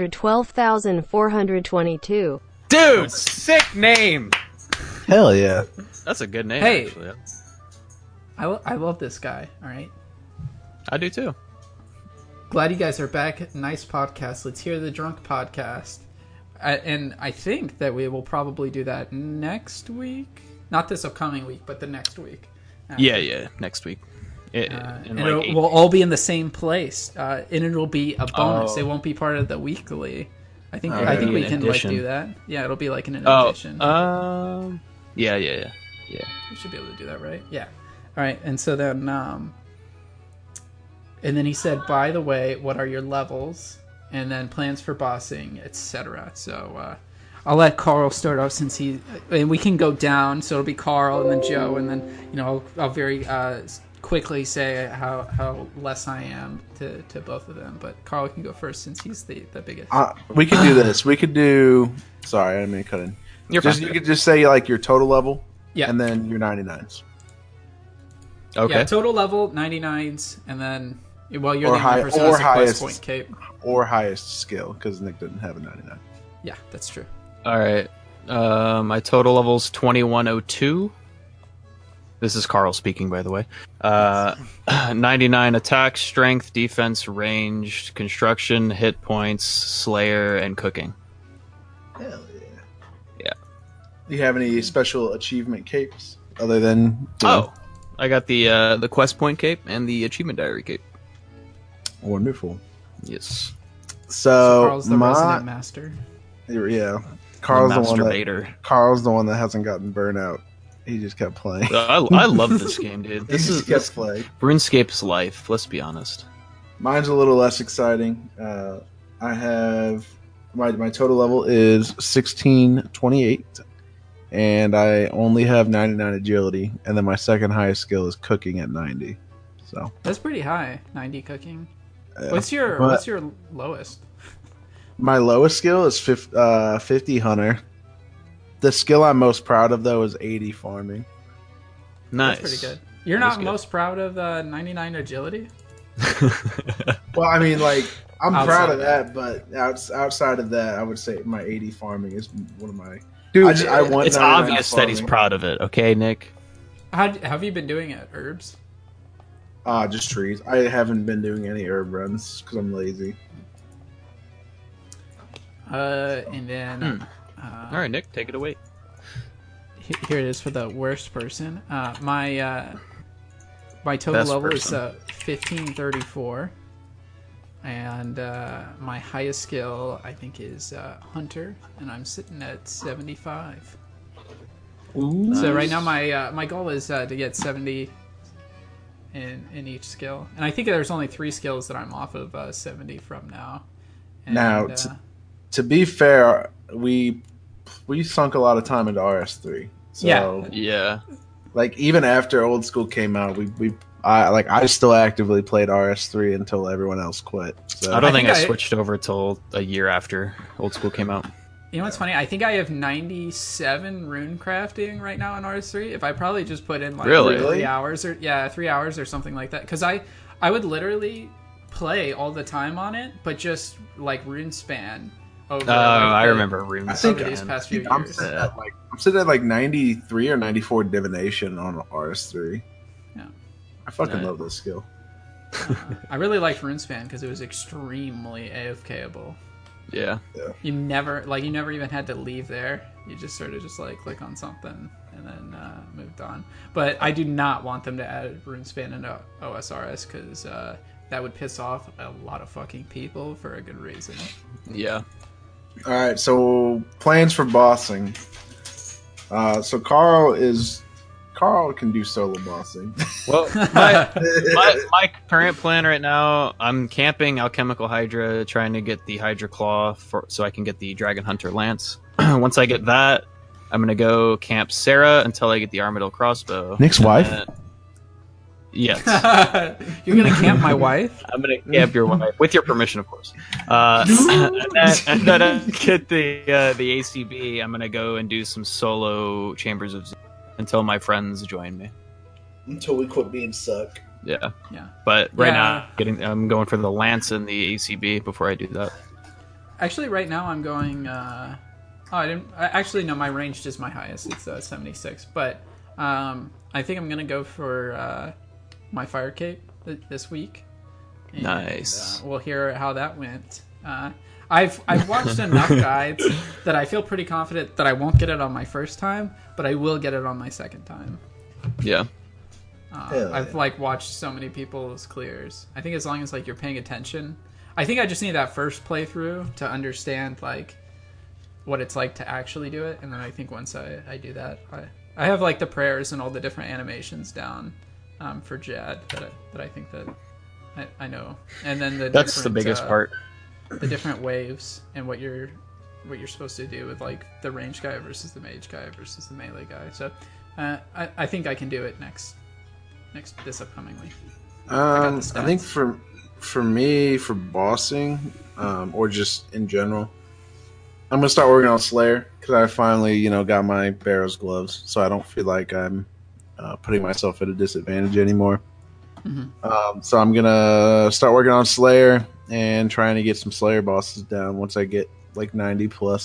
112,422. Dude, sick name. Hell yeah. That's a good name, Hey. actually. I love this guy. All right. I do too. Glad you guys are back. Nice podcast. Let's hear the drunk podcast. And I think that we will probably do that next week. Not this upcoming week, but the next week. Yeah, next week. And we'll all be in the same place. And it'll be a bonus. It won't be part of the weekly. I think we can like do that. Yeah, it'll be like an addition. Yeah. We should be able to do that, right? Yeah. All right. And so then and then he said, by the way, what are your levels? And then plans for bossing, etc. So I'll let Carl start off since and we can go down. So it'll be Carl and then Joe, and then I'll very quickly say how less I am to both of them. But Carl can go first since he's the biggest. We could do this. We could do. Sorry, I didn't mean to cut in. You're fine. You could just say like your total level, Yeah. and then your 99s. Okay. Yeah, total level 99s, and then you're Or the only high- person or who has a quest highest. point cape. Or highest skill, because Nick didn't have a 99. Yeah, that's true. All right. My total level's 2102. This is Carl speaking, by the way. 99 attack, strength, defense, ranged, construction, hit points, slayer, and cooking. Hell yeah. Yeah. Do you have any special achievement capes other than? I got the quest point cape and the achievement diary cape. Wonderful. Yes. So Carl's the resident master. Yeah, Carl's the one that hasn't gotten burnout. He just kept playing. I love this game, dude. He just kept playing. RuneScape's life. Let's be honest. Mine's a little less exciting. I have my total level is 1628, and I only have 99 agility, and then my second highest skill is cooking at 90. So That's pretty high. 90 cooking. yeah. What's your lowest? My lowest skill is 50 hunter. The skill I'm most proud of though is 80 farming. Nice. That's pretty good. You're It was not good. most proud of 99 agility? Well, I mean, like, I'm Outside proud of of that, but outside of that, I would say my 80 farming is one of my. Dude, I want It's 99 obvious that he's farming. proud of it. Okay, Nick. How have you been doing it, Herbs? Just trees. I haven't been doing any herb runs because I'm lazy. And then All right, Nick, take it away. here it is for the worst person. My total Best level person. is 1534, and my highest skill I think is Hunter, and I'm sitting at 75. So right now my goal is to get 70 in each skill, and I think there's only 3 skills that I'm off of 70 from now. And, Now, to be fair, we sunk a lot of time into RS3. So, Yeah. Yeah. like, even after Old School came out, I still actively played RS3 until everyone else quit. So I don't think I think I- switched over till a year after Old School came out. you know what's funny? I think I have 97 rune crafting right now in RS3. If I probably just put in like Really? 3 hours or 3 hours or something like that, because I would literally play all the time on it, but just like rune span over. I remember runes. I think over these past few I'm years. sitting at like 93 or 94 divination on RS3. Yeah. I fucking Right. love this skill. I really liked RuneSpan because it was extremely AFKable. Yeah. You never even had to leave there. You just sort of just like click on something and then moved on. But I do not want them to add RuneSpan into OSRS because that would piss off a lot of fucking people for a good reason. Yeah. All right, so plans for bossing. So Carl can do solo bossing. Well, my current plan right now, I'm camping Alchemical Hydra, trying to get the Hydra Claw so I can get the Dragon Hunter Lance. Once I get that, I'm gonna go camp Sarah until I get the Armadillo Crossbow. Nick's And wife? then- yes. You're gonna camp my wife? I'm gonna camp your wife with your permission, of course. And then I get the ACB. I'm gonna go and do some solo Chambers of Zeal until my friends join me. Until we quit being suck. Yeah, Yeah. but right Yeah. now I'm going for the Lance and the ACB before I do that. Actually, right now I'm going. Actually, no. My ranged is my highest. It's 76. But I think I'm gonna go for my fire cape this week. And, Nice. we'll hear how that went. I've watched enough guides that I feel pretty confident that I won't get it on my first time, but I will get it on my second time. Yeah, Hell I've yeah. like watched so many people's clears. I think as long as like you're paying attention, I think I just need that first playthrough to understand like what it's like to actually do it, and then I think once I do that, I have like the prayers and all the different animations down for Jad that I think that I know, and then that's the different, biggest part. the different waves and what you're supposed to do with like the range guy versus the mage guy versus the melee guy. So I think I can do it this upcoming week. got the I think stats. for me, for bossing, or just in general, I'm gonna start working on Slayer because I finally, got my Barrow's gloves, so I don't feel like I'm putting myself at a disadvantage anymore. So I'm gonna start working on Slayer and trying to get some Slayer bosses down once I get like 90 plus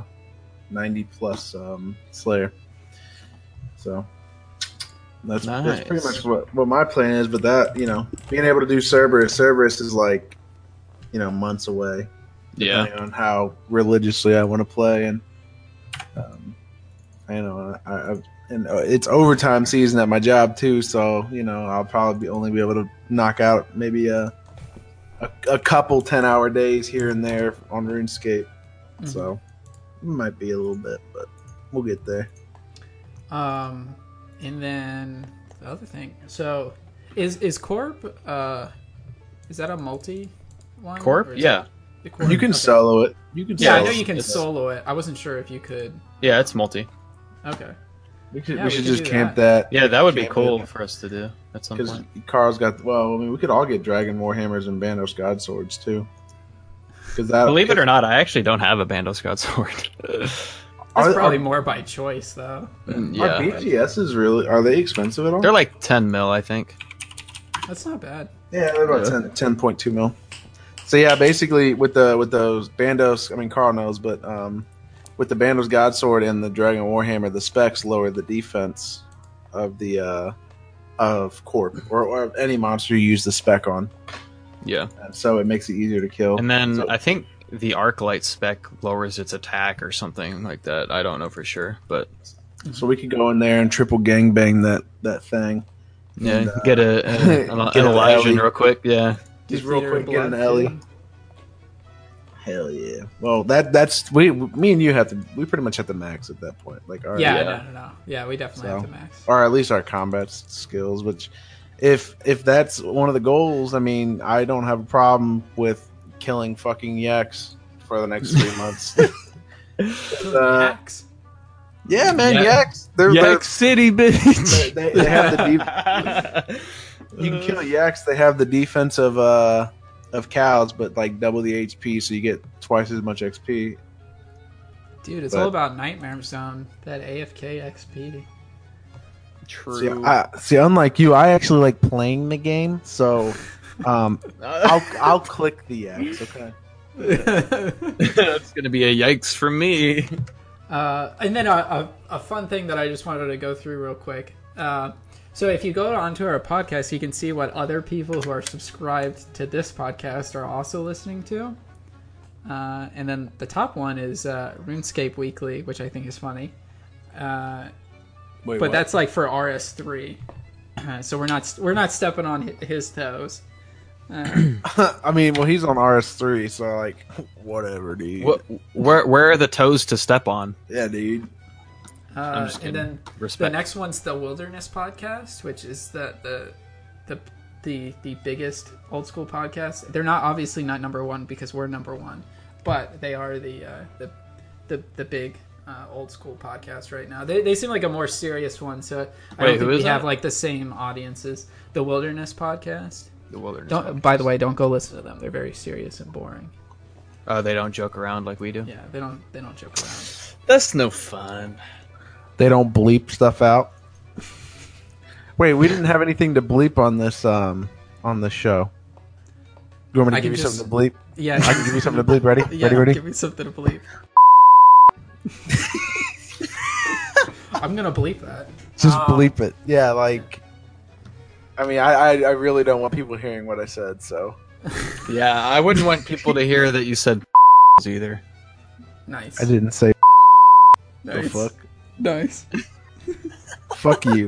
Slayer. So that's pretty Nice. much what my plan is. But that, being able to do Cerberus is like, months away, Yeah, depending on how religiously I want to play. And and it's overtime season at my job too, so I'll probably only be able to knock out maybe a couple 10-hour days here and there on RuneScape. So it might be a little bit, but we'll get there. And then the other thing. So is Corp is that a multi one? Corp. Or is Yeah, that the Corp? You can Okay. solo it. You can. Yeah, I solo know it. you can It's- solo it. I wasn't sure if you could. yeah, it's multi. Okay. We should, Yeah, we we should could just do camp that. Yeah, that would be Camp cool it. for us to do at some Because point. Carl's got. Well, I mean, we could all get Dragon Warhammers and Bandos God Swords too. Because that. Believe it or not, I actually don't have a Bandos God Sword. It's probably more by choice, though. Are Yeah, BGSs really? Are they expensive at all? they're like 10 mil, I think. That's not bad. Yeah, they're about 10.2 mil. So yeah, basically with those Bandos, I mean Carl knows, but with the Bandos Godsword and the Dragon Warhammer, the specs lower the defense of the of Corp or any monster you use the spec on. Yeah, And so it makes it easier to kill. and then So- I think the Arclight spec lowers its attack or something like that. I don't know for sure, but So we could go in there and triple gangbang that thing. yeah, And, get an get an Elysian Ellie. real quick. Yeah, Just Do real theater quick, get an blood Ellie. too. Hell yeah! Well, that's me and you have to. We pretty much have to max at that point. Like our Yeah, no. Yeah, we definitely So- have to max. or at least our combat skills. Which, if that's one of the goals, I mean, I don't have a problem with killing fucking yaks for the next 3 months. Hacks. Yeah, man, Yeah. yaks. They're City, bitch. they have the you can kill yaks. They have the defense of cows, but like double the HP, so you get twice as much XP. Dude, it's But- all about Nightmare Zone. That AFK XP. True. See, unlike you, I actually like playing the game, so I'll click the yaks. Okay. That's gonna be a yikes from me. And then a fun thing that I just wanted to go through real quick. So if you go onto our podcast, you can see what other people who are subscribed to this podcast are also listening to. And then the top one is RuneScape Weekly, which I think is funny. Wait, But that's like for RS3. So we're not stepping on his toes. I mean, well, he's on RS3, so like, whatever, dude. Where are the toes to step on? Yeah, dude. I'm just And kidding. then Respect. the next one's the Wilderness Podcast, which is the biggest old school podcast. They're not obviously not number one because we're number one, but they are the big old school podcast right now. They seem like a more serious one, so I Wait, don't who think is we have that? like the same audiences. The Wilderness Podcast. The wilderness. Don't. By the way, don't go listen to them. They're very serious and boring. Oh, they don't joke around like we do. Yeah, they don't joke around. That's no fun. They don't bleep stuff out. Wait, we didn't have anything to bleep on this show. You want me to I give can you just- something to bleep? Yeah, I can give you something to bleep. Ready? yeah, Ready? give me something to bleep. I'm gonna bleep that. Just bleep it. Yeah, like. I mean, I really don't want people hearing what I said, so. Yeah, I wouldn't want people to hear that you said either. Nice. I didn't say Nice. the fuck. Nice. Fuck you.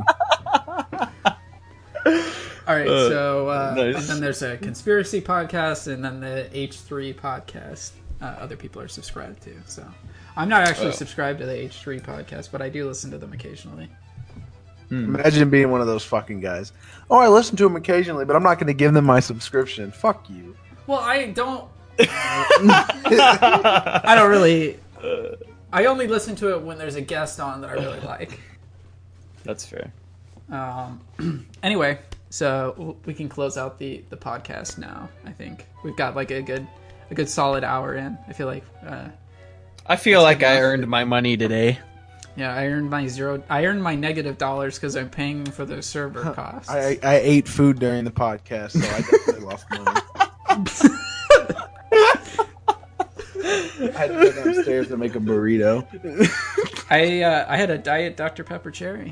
All right, so nice. and then there's a conspiracy podcast, and then the H3 podcast. Other people are subscribed to. So I'm not actually subscribed to the H3 podcast, but I do listen to them occasionally. Imagine being one of those fucking guys. Oh, I listen to them occasionally, but I'm not going to give them my subscription. Fuck you. Well, I don't. I don't really. I only listen to it when there's a guest on that I really like. That's fair. Anyway, so we can close out the podcast now. I think we've got like a good solid hour in. I feel like I feel like I earned my money today. yeah, I earned my negative dollars because I'm paying for the server costs. I ate food during the podcast, so I definitely lost money. I had to go downstairs to make a burrito. I had a diet Dr Pepper cherry.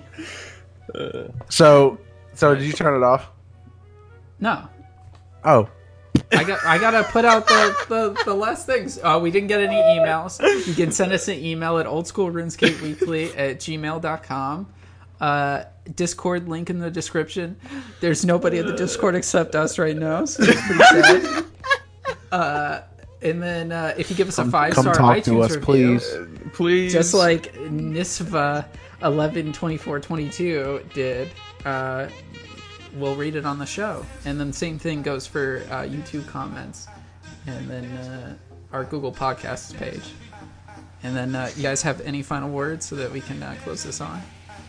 So did you turn it off? No, Oh, I gotta put out the last things. We didn't get any emails. You can send us an email at oldschoolrunescapeweekly@gmail.com. Discord link in the description. There's nobody at the Discord except us right now, so it's pretty sad. And then if you give us a 5-star come talk iTunes to us, review, please. Please. just like Nisva 112422 did, we'll read it on the show. And then same thing goes for YouTube comments, and then our Google Podcasts page. And then you guys have any final words so that we can close this out?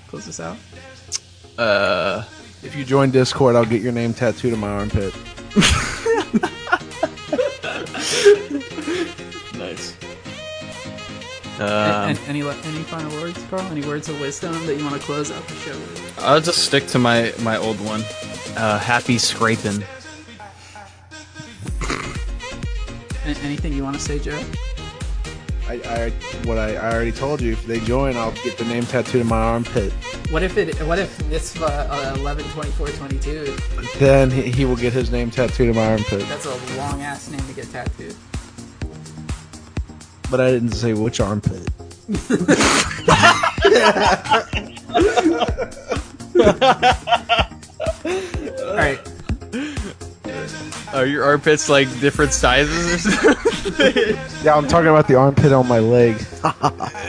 If you join Discord, I'll get your name tattooed on my armpit. Nice. Any final words, Carl? Any words of wisdom that you want to close out the show with? I'll just stick to my old one. Happy scraping. Anything you want to say, Joe? I already told you. If they join, I'll get the name tattooed in my armpit. What if Mitzvah 11/24/22? Then he will get his name tattooed in my armpit. That's a long ass name to get tattooed. But I didn't say which armpit. All right. Are your armpits like different sizes or something? Yeah, I'm talking about the armpit on my leg.